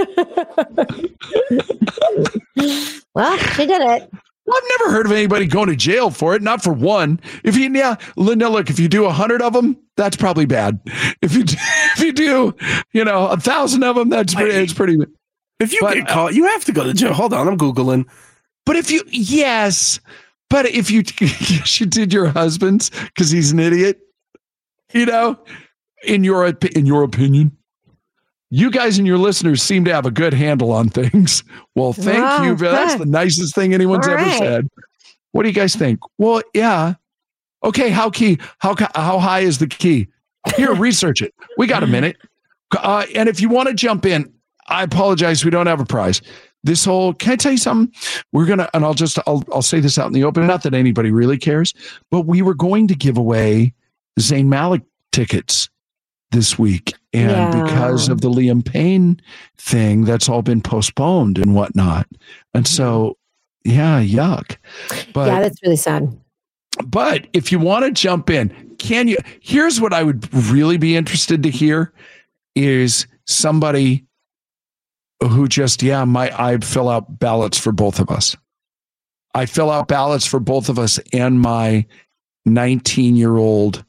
well, she did it. Well, I've never heard of anybody going to jail for it. Not for one. If you, yeah, Linda, look, if you do a hundred of them, that's probably bad. If you, if you do, you know, a thousand of them, that's pretty. It's pretty. If you but, get caught, you have to go to jail. Hold on, I'm Googling. But if you, yes. But if you, you did your husband's because he's an idiot, you know, in your in your opinion, you guys and your listeners seem to have a good handle on things. Well, thank wow, you. That's the nicest thing anyone's All ever right. said. What do you guys think? Well, yeah. Okay, how key? How how high is the key? Here, research it. We got a minute. Uh, and if you want to jump in, I apologize. We don't have a prize. This whole, can I tell you something? We're going to, and I'll just, I'll, I'll say this out in the open, not that anybody really cares, but we were going to give away Zayn Malik tickets this week. And Yeah. because of the Liam Payne thing, that's all been postponed and whatnot. And so, yeah, yuck. But yeah, that's really sad. but if you want to jump in, can you? Here's what I would really be interested to hear is somebody who just, yeah, my I fill out ballots for both of us. I fill out ballots for both of us and my nineteen-year-old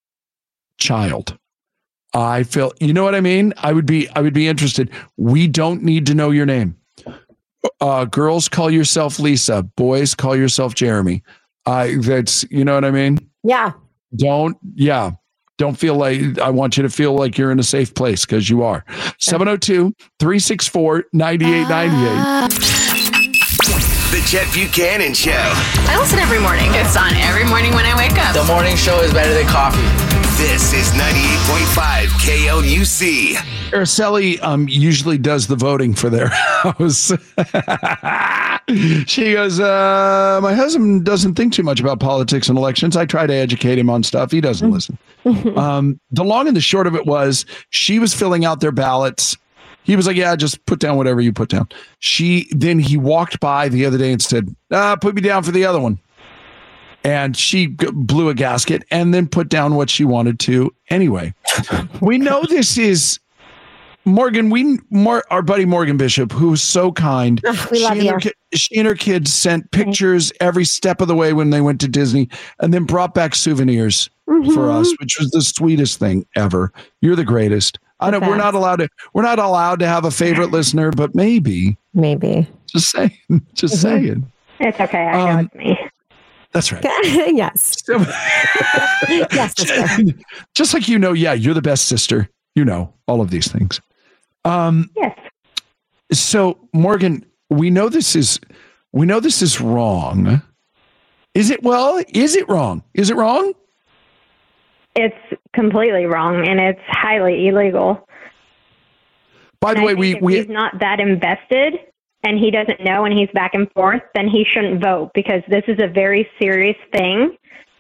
child. I feel, you know what I mean? I would be, I would be interested. We don't need to know your name. Uh, girls, call yourself Lisa. Boys, call yourself Jeremy. I that's, you know what I mean? Yeah. Don't, yeah. Don't feel like, I want you to feel like you're in a safe place because you are. seven oh two, three six four, nine eight nine eight. The Chet Buchanan Show. I listen every morning. It's on every morning when I wake up. The morning show is better than coffee. This is ninety-eight point five K L U C. Araceli um, usually does the voting for their house. She goes, uh, my husband doesn't think too much about politics and elections. I try to educate him on stuff. He doesn't listen. um, the long and the short of it was she was filling out their ballots. He was like, yeah, just put down whatever you put down. She then he walked by the other day and said, ah, put me down for the other one. And she g- blew a gasket and then put down what she wanted to anyway. We know this is Morgan, we more our buddy Morgan Bishop, who's so kind. Oh, we she, love and you. her, ki- she and her kids sent pictures every step of the way when they went to Disney and then brought back souvenirs Mhm. for us, which was the sweetest thing ever. You're the greatest. I know The we're not best. allowed to we're not allowed to have a favorite listener, but maybe. Maybe. Just saying. Just saying. It's okay. I know Um, it's me. That's right. Yes. So, yes, sister. Just like you know, yeah, you're the best sister. You know all of these things. Um, yes. So, Morgan, we know this is we know this is wrong. Is it? Well, is it wrong? Is it wrong? It's completely wrong, and it's highly illegal. By the and way, we if we he's not that invested, and he doesn't know, and he's back and forth, then he shouldn't vote because this is a very serious thing.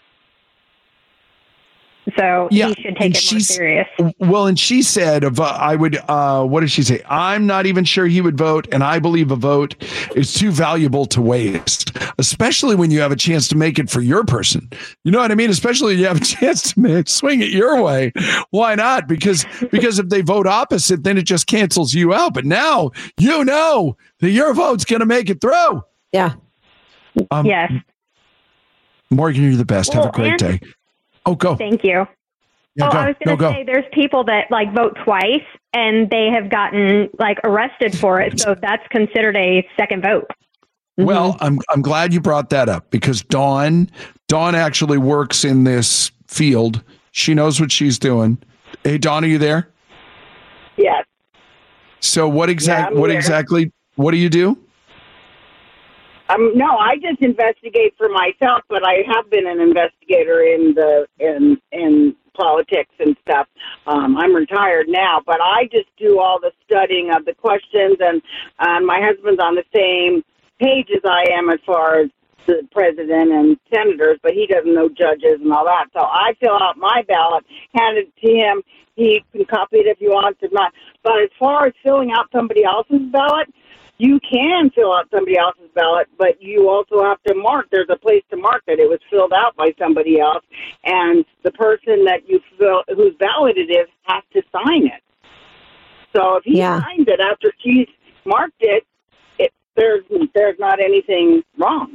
So Yeah, he should take and it more she's- serious. Well, and she said, "Of uh, I would." Uh, what did she say? I'm not even sure he would vote, and I believe a vote is too valuable to waste, especially when you have a chance to make it for your person. You know what I mean? Especially when you have a chance to make, swing it your way. Why not? Because because if they vote opposite, then it just cancels you out. But now you know that your vote's going to make it through. Yeah. Um, yes. Morgan, you're the best. Well, have a great and- day. Oh, go. Thank you. Yeah, oh, go. I was No, going to go. say there's people that like vote twice and they have gotten like arrested for it. So that's considered a second vote. Well, I'm I'm glad you brought that up because Dawn Dawn actually works in this field. She knows what she's doing. Hey, Dawn, are you there? Yes. So what exact Yeah, I'm what here. exactly what do you do? Um, no, I just investigate for myself, but I have been an investigator in the in in politics and stuff. Um, I'm retired now, but I just do all the studying of the questions, and uh, my husband's on the same page as I am as far as the president and senators, but he doesn't know judges and all that. So I fill out my ballot, hand it to him. He can copy it if he wants, if not. But as far as filling out somebody else's ballot, you can fill out somebody else's ballot, but you also have to mark. There's a place to mark that it was filled out by somebody else, and the person that you fill, whose ballot it is, has to sign it. So if he Yeah. signs it after she's marked it, it there's there's not anything wrong.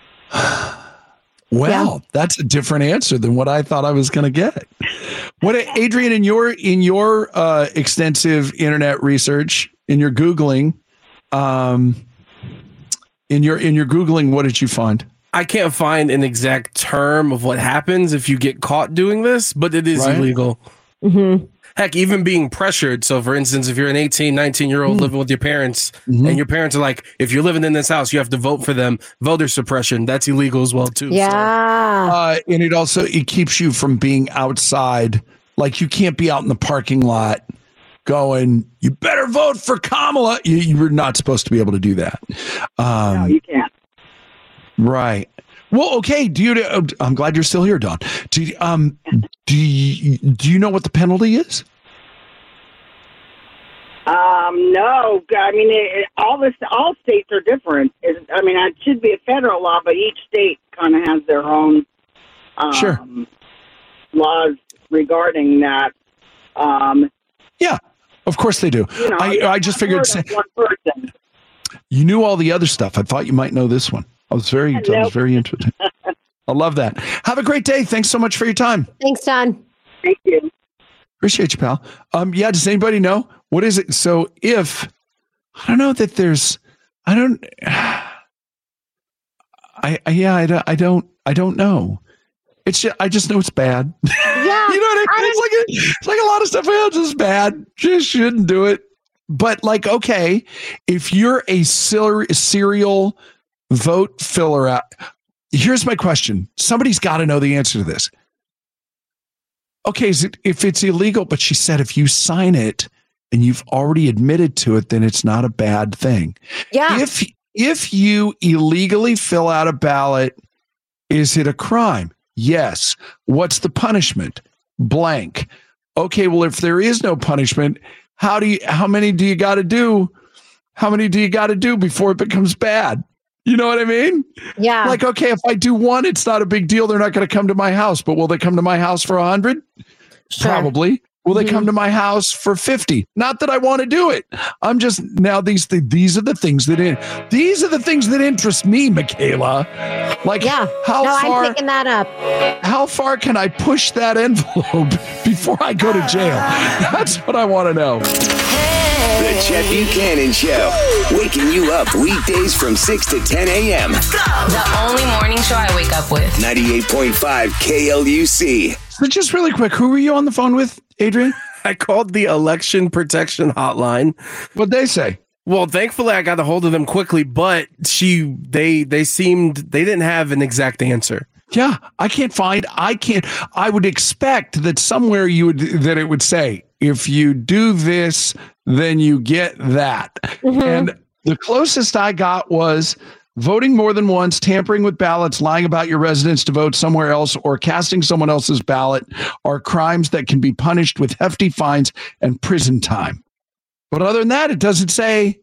Well, that's a different answer than what I thought I was going to get. What, Adrian, in your in your uh, extensive internet research, in your googling, um, in your in your googling, what did you find? I can't find an exact term of what happens if you get caught doing this, but it is Right. illegal. Mm-hmm. Heck, even being pressured. So, for instance, if you're an eighteen, nineteen year old living with your parents Mhm. and your parents are like, if you're living in this house, you have to vote for them, voter suppression, that's illegal as well, too. Yeah. Uh, and it also it keeps you from being outside. Like you can't be out in the parking lot going, you better vote for Kamala. You, you're not supposed to be able to do that. Um, No, you can't. Right. Well, okay. Do you? Uh, I'm glad you're still here, Don. Do you, um do you, do you know what the penalty is? Um, no, I mean, it, it, all this, all states are different. It, I mean, it should be a federal law, but each state kind of has their own um, Sure. laws regarding that. Um, Yeah, of course they do. you know, I I just figured more than one person. you knew all the other stuff. I thought you might know this one. I was very I was Nope. very interested. I love that. Have a great day. Thanks so much for your time. Thanks, Don. Thank you. Appreciate you, pal. Um, yeah. Does anybody know what is it? So if I don't know that there's, I don't, I, I yeah, I don't, I don't, I don't know. It's just, I just know it's bad. Yeah. You know what I mean? It's like a, it's like a lot of stuff. Yeah, it's just bad. Just shouldn't do it. But like, okay, if you're a ser- serial vote filler out, here's my question. Somebody's got to know the answer to this. Okay, is it, if it's illegal, but she said if you sign it and you've already admitted to it, then it's not a bad thing. Yeah. If if you illegally fill out a ballot, is it a crime? Yes. What's the punishment? Blank. Okay, well, if there is no punishment, how do you how many do you got to do? How many do you got to do before it becomes bad? You know what I mean? Yeah. Like, okay, if I do one, it's not a big deal. They're not going to come to my house, but will they come to my house for a hundred? Sure. Probably. Will they come to my house for fifty? Not that I want to do it. I'm just now these th- these are the things that in, these are the things that interest me, Michaela. Like, Yeah. how no, far I'm picking that up. how far can I push that envelope before I go to jail? That's what I want to know. The Chet Buchanan Show. Waking you up weekdays from six to ten a.m. The only morning show I wake up with. ninety-eight point five K L U C. So just really quick, who were you on the phone with, Adrian? I called the election protection hotline. What'd they say? Well, thankfully I got a hold of them quickly, but she they they seemed they didn't have an exact answer. Yeah, I can't find. I can't. I would expect that somewhere you would that it would say, if you do this, then you get that. Mm-hmm. And the closest I got was voting more than once, tampering with ballots, lying about your residence to vote somewhere else, or casting someone else's ballot are crimes that can be punished with hefty fines and prison time. But other than that, it doesn't say.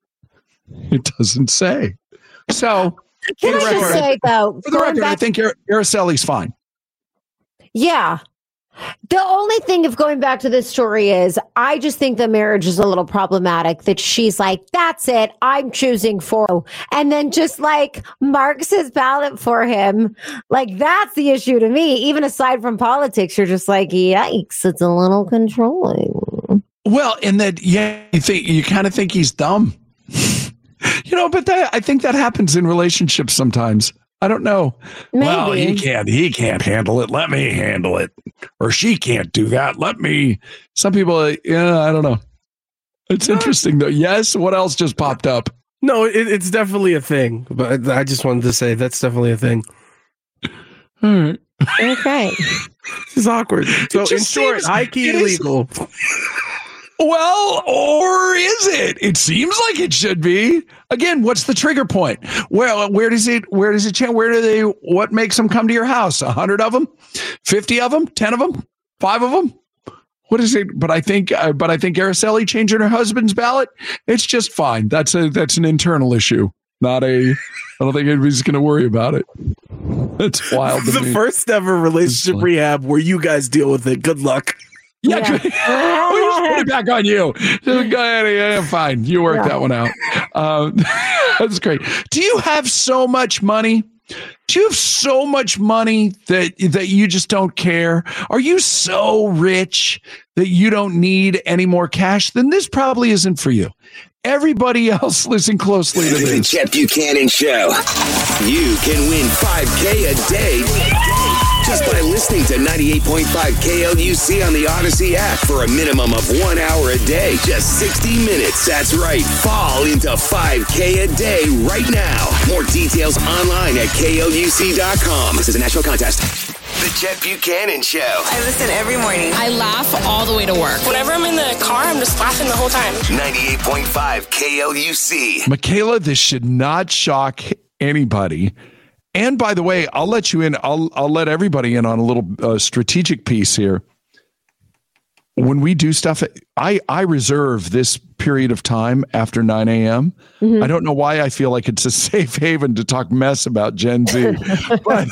It doesn't say. So. Can I just say, though, for the record, I think Ar- Araceli's fine. Yeah. The only thing of going back to this story is I just think the marriage is a little problematic, that she's like, that's it, I'm choosing for, and then just like marks his ballot for him. Like, that's the issue to me. Even aside from politics, you're just like, yikes, it's a little controlling. Well, and that, yeah, you think you kind of think he's dumb. You know, but that, I think that happens in relationships sometimes. I don't know. Maybe. Well, he can't. He can't handle it. Let me handle it. Or she can't do that. Let me. Some people, yeah, I don't know. It's interesting though. Yes. What else just popped up? No, it, it's definitely a thing. But I just wanted to say that's definitely a thing. All right. Okay. This is awkward. So in short, high key illegal. Well, or is it? It seems like it should be. Again, what's the trigger point? Well, where does it? Where does it change? Where do they? What makes them come to your house? A hundred of them, fifty of them, ten of them, five of them. What is it? But I think, uh, but I think Araceli changing her husband's ballot. It's just fine. That's a that's an internal issue, not a. I don't think anybody's going to worry about it. That's wild. To the me. First ever relationship rehab where you guys deal with it. Good luck. Yeah, yeah. We just put it back on you. Go ahead, yeah, fine. You worked yeah. that one out. Um, that's great. Do you have so much money? Do you have so much money that that you just don't care? Are you so rich that you don't need any more cash? Then this probably isn't for you. Everybody else, listen closely to this. The Chet Buchanan Show. You can win five K a day just by listening to ninety-eight point five K L U C on the Odyssey app for a minimum of one hour a day. Just sixty minutes. That's right. Fall into five K a day right now. More details online at K L U C dot com. This is a national contest. The Chet Buchanan Show. I listen every morning. I laugh all the way to work. Whenever I'm in the car, I'm just laughing the whole time. ninety-eight point five K L U C. Michaela, this should not shock anybody. And by the way, I'll let you in. I'll I'll let everybody in on a little uh, strategic piece here. When we do stuff, I, I reserve this period of time after nine a.m. Mm-hmm. I don't know why I feel like it's a safe haven to talk mess about Gen Z. but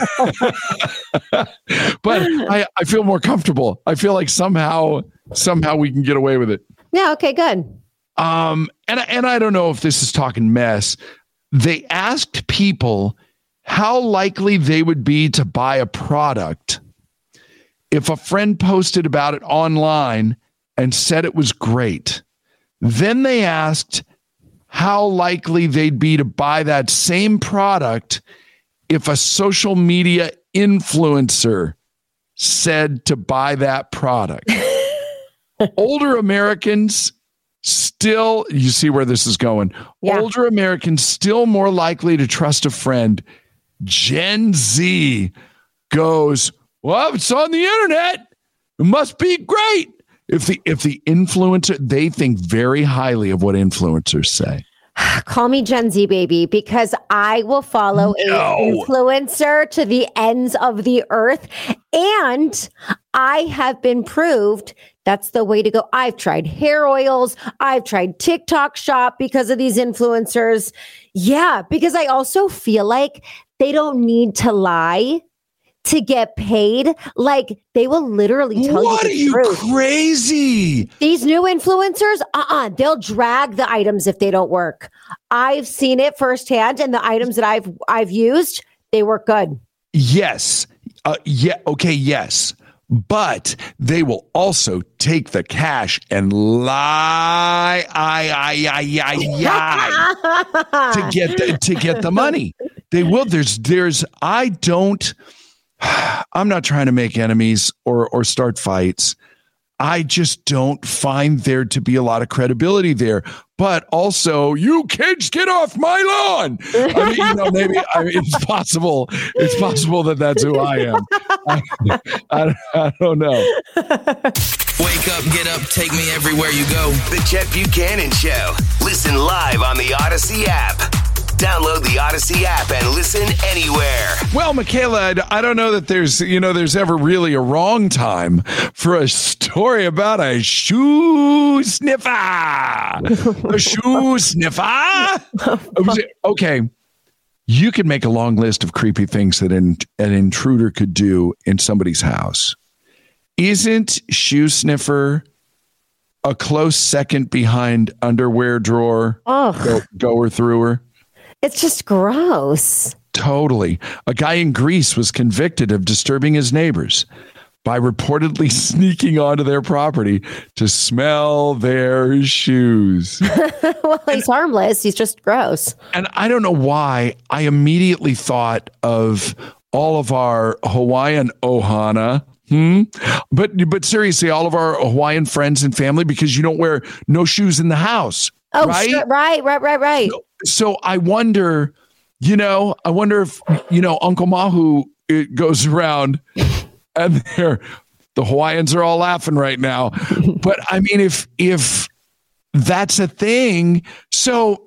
but I, I feel more comfortable. I feel like somehow somehow we can get away with it. Yeah, okay, good. Um, and, and I don't know if this is talking mess. They asked people how likely they would be to buy a product if a friend posted about it online and said it was great. Then they asked how likely they'd be to buy that same product if a social media influencer said to buy that product. Older Americans still, you see where this is going. Yeah. Older Americans still more likely to trust a friend. Gen Z goes, well, it's on the internet. It must be great. If the if the influencer, they think very highly of what influencers say. Call me Gen Z, baby, because I will follow no. an influencer to the ends of the earth. And I have been proved that's the way to go. I've tried hair oils. I've tried TikTok shop because of these influencers. Yeah, because I also feel like they don't need to lie to get paid. Like, they will literally tell what you the are truth. You crazy? These new influencers, uh-uh, they'll drag the items if they don't work. I've seen it firsthand, and the items that I've I've used, they work good. Yes. Uh, yeah. Okay. Yes. but they will also take the cash and lie, I, I, I, I, I, to get the, to get the money. They will. There's, there's. I don't. I'm not trying to make enemies or or start fights. I just don't find there to be a lot of credibility there. But also, you kids, get off my lawn. I mean, you know, maybe I mean, it's possible. It's possible that that's who I am. I, I, I don't know. Wake up, get up, take me everywhere you go. The Chet Buchanan Show. Listen live on the Odyssey app. Download the Odyssey app and listen anywhere. Well, Michaela, I don't know that there's, you know, there's ever really a wrong time for a story about a shoe sniffer. A shoe sniffer. Okay. You can make a long list of creepy things that an, an intruder could do in somebody's house. Isn't shoe sniffer a close second behind underwear drawer? Oh, go, goer througher? It's just gross. Totally. A guy in Greece was convicted of disturbing his neighbors by reportedly sneaking onto their property to smell their shoes. Well, he's harmless. He's just gross. And I don't know why I immediately thought of all of our Hawaiian ohana. Hmm. But but seriously, all of our Hawaiian friends and family, because you don't wear no shoes in the house. Oh, right? Sure. right, right, right, right. So, so I wonder, you know, I wonder if, you know, Uncle Mahu it goes around and they're, the Hawaiians are all laughing right now. But I mean, if if that's a thing, so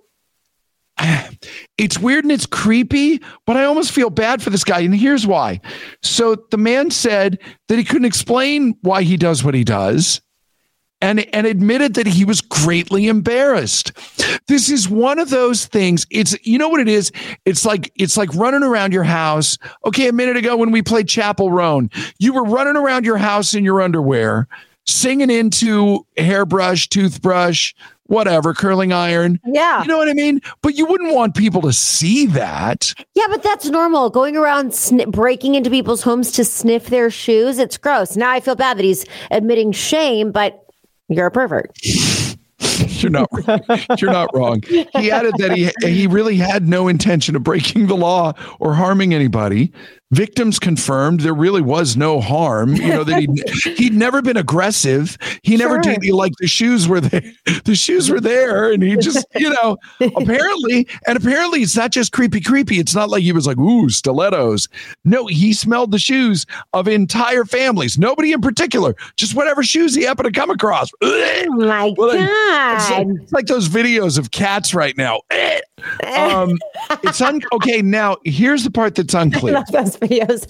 it's weird and it's creepy, but I almost feel bad for this guy. And here's why. So the man said that he couldn't explain why he does what he does. And, and admitted that he was greatly embarrassed. This is one of those things. It's, you know what it is? It's like, it's like running around your house. Okay. A minute ago when we played Chapel Roan, you were running around your house in your underwear, singing into hairbrush, toothbrush, whatever, curling iron. Yeah. You know what I mean? But you wouldn't want people to see that. Yeah, but that's normal. Going around sn- breaking into people's homes to sniff their shoes. It's gross. Now I feel bad that he's admitting shame, but you're a pervert. You're not. You're not wrong. He added that he he really had no intention of breaking the law or harming anybody. Victims confirmed there really was no harm. You know that he he'd never been aggressive. He never Sure. did. Like the shoes were there. The shoes were there, and he just you know apparently and apparently it's not just creepy, creepy. It's not like he was like ooh stilettos. No, he smelled the shoes of entire families. Nobody in particular. Just whatever shoes he happened to come across. Oh my Well, God. It's like, it's like those videos of cats right now. Um, it's un- okay. Now here's the part that's I unclear. love those videos.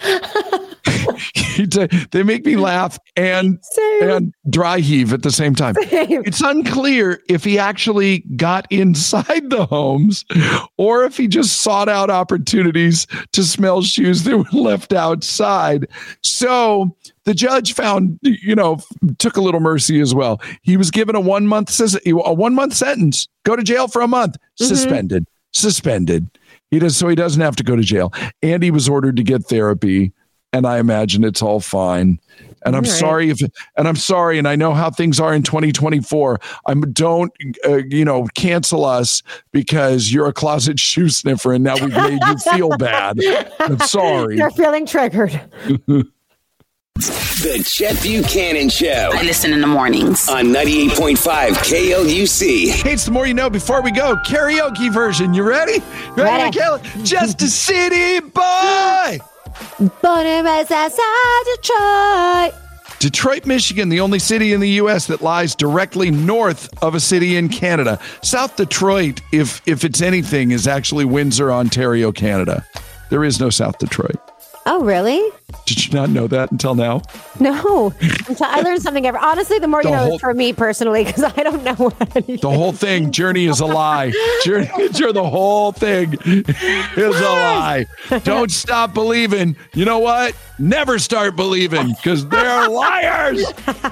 They make me laugh and Same. and dry heave at the same time. Same. It's unclear if he actually got inside the homes or if he just sought out opportunities to smell shoes that were left outside. So the judge found, you know, took a little mercy as well. He was given a one month a one month sentence. Go to jail for a month. Mm-hmm. Suspended. Suspended. He does so he doesn't have to go to jail. And he was ordered to get therapy. And I imagine it's all fine. And I'm All right. sorry if, and I'm sorry, and I know how things are in twenty twenty-four. I'm don't, uh, you know, cancel us because you're a closet shoe sniffer, and now we've made you feel bad. I'm sorry. You're feeling triggered. The Chet Buchanan Show. I listen in the mornings. On ninety-eight point five K L U C. Hey, it's the more you know. Before we go, karaoke version. You ready? Ready, Ready. Michaela? Just a city boy. Born and raised outside Detroit. Detroit, Michigan, the only city in the U S that lies directly north of a city in Canada. South Detroit, if if it's anything, is actually Windsor, Ontario, Canada. There is no South Detroit. Oh, really? Did you not know that until now? No. I learned something every. Honestly, the more you The know whole- is for me personally, because I don't know anything. The whole thing, Journey is a lie. Journey, the whole thing is a lie. Don't stop believing. You know what? Never start believing because they're liars.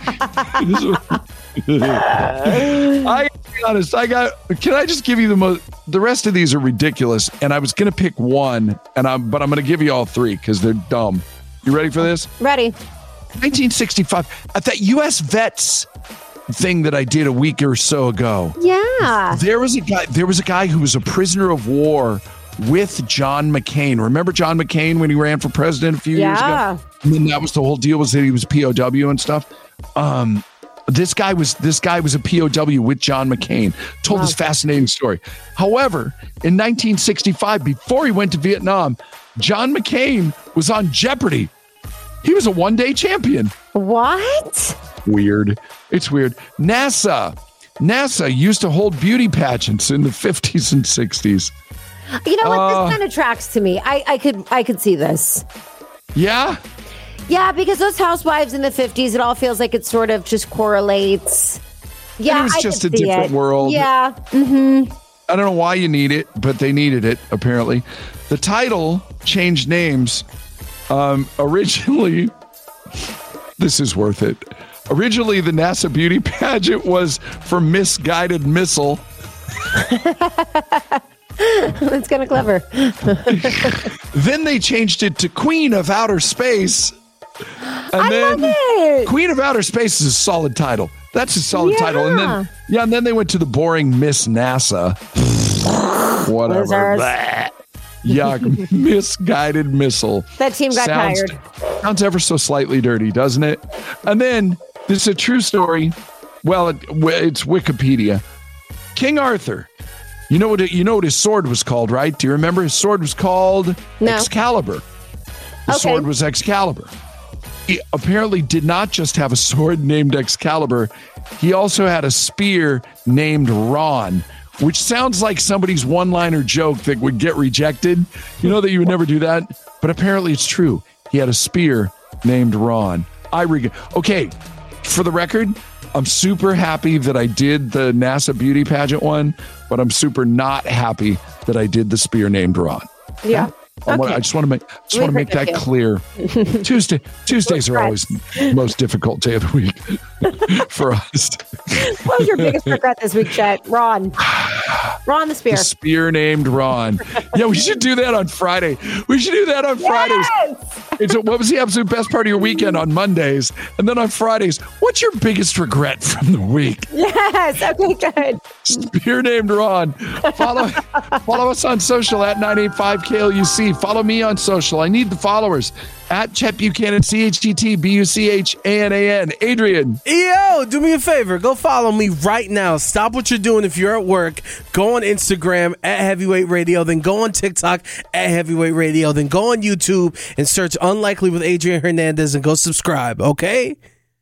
I gotta be honest. I got. Can I just give you the most? The rest of these are ridiculous, and I was gonna pick one, and I'm but I'm gonna give you all three because they're dumb. You ready for this? Ready. nineteen sixty-five. At that U S Vets thing that I did a week or so ago. Yeah. There was a guy, there was a guy who was a prisoner of war with John McCain. Remember John McCain when he ran for president a few Yeah. years ago? And then that was the whole deal, was that he was P O W and stuff. Um, this guy was this guy was a P O W with John McCain. Told Wow. this fascinating story. However, in nineteen sixty-five, before he went to Vietnam, John McCain was on Jeopardy. He was a one-day champion. What? Weird. It's weird. NASA. NASA used to hold beauty pageants in the fifties and sixties. You know what? Uh, This kind of tracks to me. I, I could I could see this. Yeah? Yeah, because those housewives in the fifties, it all feels like it sort of just correlates. Yeah, it was I just could a see different it. world. Yeah. Mm-hmm. I don't know why you need it, but they needed it, apparently. The title changed names. Um, originally, this is worth it. Originally, the NASA beauty pageant was for Misguided Missile. That's kind of clever. Then they changed it to Queen of Outer Space. And I then love it. Queen of Outer Space is a solid title. That's a solid Yeah. title. And then yeah, and then they went to the boring Miss NASA. Whatever. Losers. Bleh. Yuck. Misguided Missile. That team got sounds, tired. Sounds ever so slightly dirty, doesn't it? And then this is a true story. Well, it, it's Wikipedia. King Arthur. You know what? It, you know what his sword was called, right? Do you remember his sword was called No. Excalibur? The Okay. sword was Excalibur. He apparently did not just have a sword named Excalibur. He also had a spear named Ron, which sounds like somebody's one-liner joke that would get rejected. You know that you would never do that, but apparently it's true. He had a spear named Ron. I reg- okay, for the record, I'm super happy that I did the NASA beauty pageant one, but I'm super not happy that I did the spear named Ron. Yeah. I, want, Okay. I just want to make just We want to make that forgive you. clear. Tuesday Tuesdays are always the most difficult day of the week for us. What was your biggest regret this week, Chet? Ron. Ron the spear. The spear named Ron. Yeah, we should do that on Friday. We should do that on Fridays. It's a, what was the absolute best part of your weekend on Mondays? And then on Fridays, what's your biggest regret from the week? Yes. Okay, good. Spear named Ron. Follow follow us on social at nine eight five K L U C. Follow me on social. I need the followers. At Chet Buchanan, C H T T B U C H A N A N. Adrian. Yo, do me a favor. Go follow me right now. Stop what you're doing if you're at work. Go on Instagram at Heavyweight Radio. Then go on TikTok at Heavyweight Radio. Then go on YouTube and search Unlikely with Adrian Hernandez and go subscribe. Okay?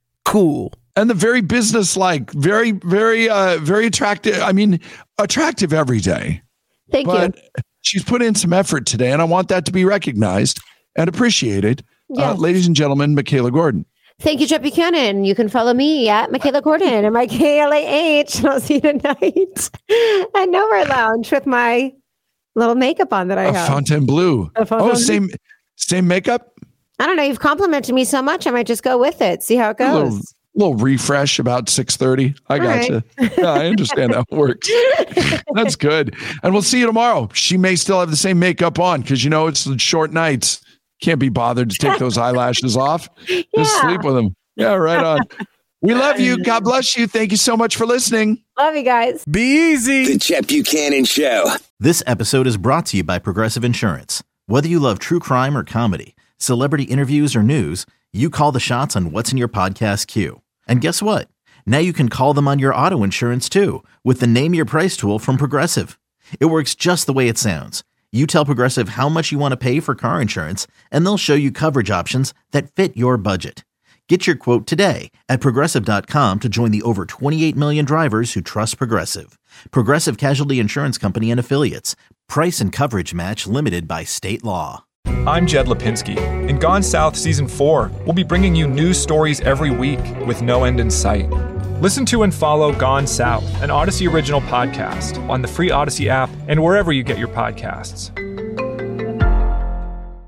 Cool. And the very business-like, very, very, uh, very attractive. I mean, attractive every day. Thank but you. She's put in some effort today, and I want that to be recognized and appreciated. Uh, Yes. ladies and gentlemen, Michaela Gordon. Thank you, Chet Buchanan. You can follow me at Michaela Gordon and my K L A H. And I'll see you tonight at Nowhere Lounge with my little makeup on that I Uh, have. Fontainebleau. A Fontainebleau. Oh, same, same makeup. I don't know. You've complimented me so much. I might just go with it. See how it A goes. little, little refresh about six thirty. I All got right. you. Yeah, I understand how it works. That's good. And we'll see you tomorrow. She may still have the same makeup on because, you know, it's the short nights. Can't be bothered to take those eyelashes off. Just Yeah. sleep with them. Yeah, right on. We love you. God bless you. Thank you so much for listening. Love you guys. Be easy. The Chet Buchanan Show. This episode is brought to you by Progressive Insurance. Whether you love true crime or comedy, celebrity interviews or news, you call the shots on what's in your podcast queue. And guess what? Now you can call them on your auto insurance too with the Name Your Price tool from Progressive. It works just the way it sounds. You tell Progressive how much you want to pay for car insurance, and they'll show you coverage options that fit your budget. Get your quote today at Progressive dot com to join the over twenty-eight million drivers who trust Progressive. Progressive Casualty Insurance Company and Affiliates. Price and coverage match limited by state law. I'm Jed Lipinski. In Gone South Season four, we'll be bringing you news stories every week with no end in sight. Listen to and follow Gone South, an Odyssey original podcast, on the free Odyssey app and wherever you get your podcasts.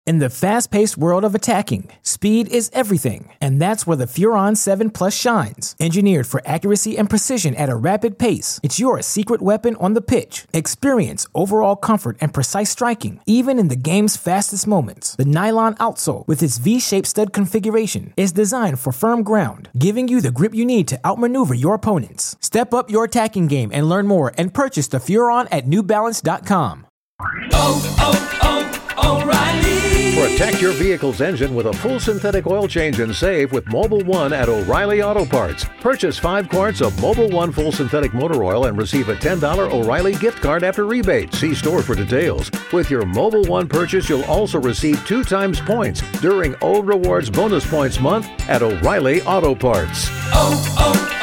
In the fast-paced world of attacking, speed is everything, and that's where the Furon seven Plus shines. Engineered for accuracy and precision at a rapid pace, it's your secret weapon on the pitch. Experience overall comfort and precise striking, even in the game's fastest moments. The nylon outsole, with its V-shaped stud configuration, is designed for firm ground, giving you the grip you need to outmaneuver your opponents. Step up your attacking game and learn more and purchase the Furon at new balance dot com. Oh, oh, oh, O'Reilly! Protect your vehicle's engine with a full synthetic oil change and save with Mobil one at O'Reilly Auto Parts. Purchase five quarts of Mobil one full synthetic motor oil and receive a ten dollars O'Reilly gift card after rebate. See store for details. With your Mobil one purchase, you'll also receive two times points during O Rewards Bonus Points Month at O'Reilly Auto Parts. Oh,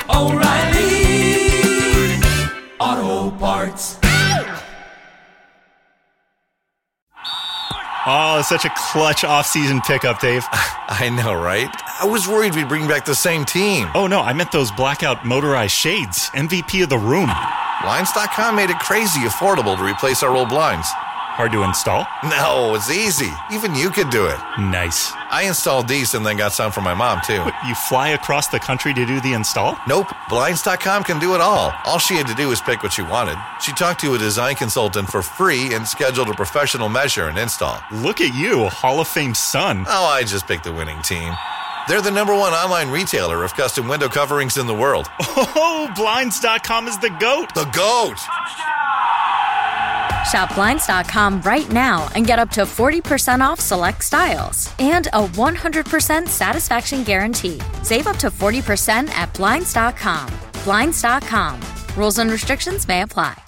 oh, oh, O'Reilly Auto Parts. Oh, such a clutch off-season pickup, Dave. I know, right? I was worried we'd bring back the same team. Oh, no, I meant those blackout motorized shades. M V P of the room. Blinds dot com made it crazy affordable to replace our old blinds. Hard to install? No, it's easy. Even you could do it. Nice. I installed these and then got some for my mom, too. What, you fly across the country to do the install? Nope. Blinds dot com can do it all. All she had to do was pick what she wanted. She talked to a design consultant for free and scheduled a professional measure and install. Look at you, Hall of Fame son. Oh, I just picked the winning team. They're the number one online retailer of custom window coverings in the world. Oh, Blinds dot com is the GOAT. The GOAT! Shop Blinds dot com right now and get up to forty percent off select styles and a one hundred percent satisfaction guarantee. Save up to forty percent at Blinds dot com. Blinds dot com. Rules and restrictions may apply.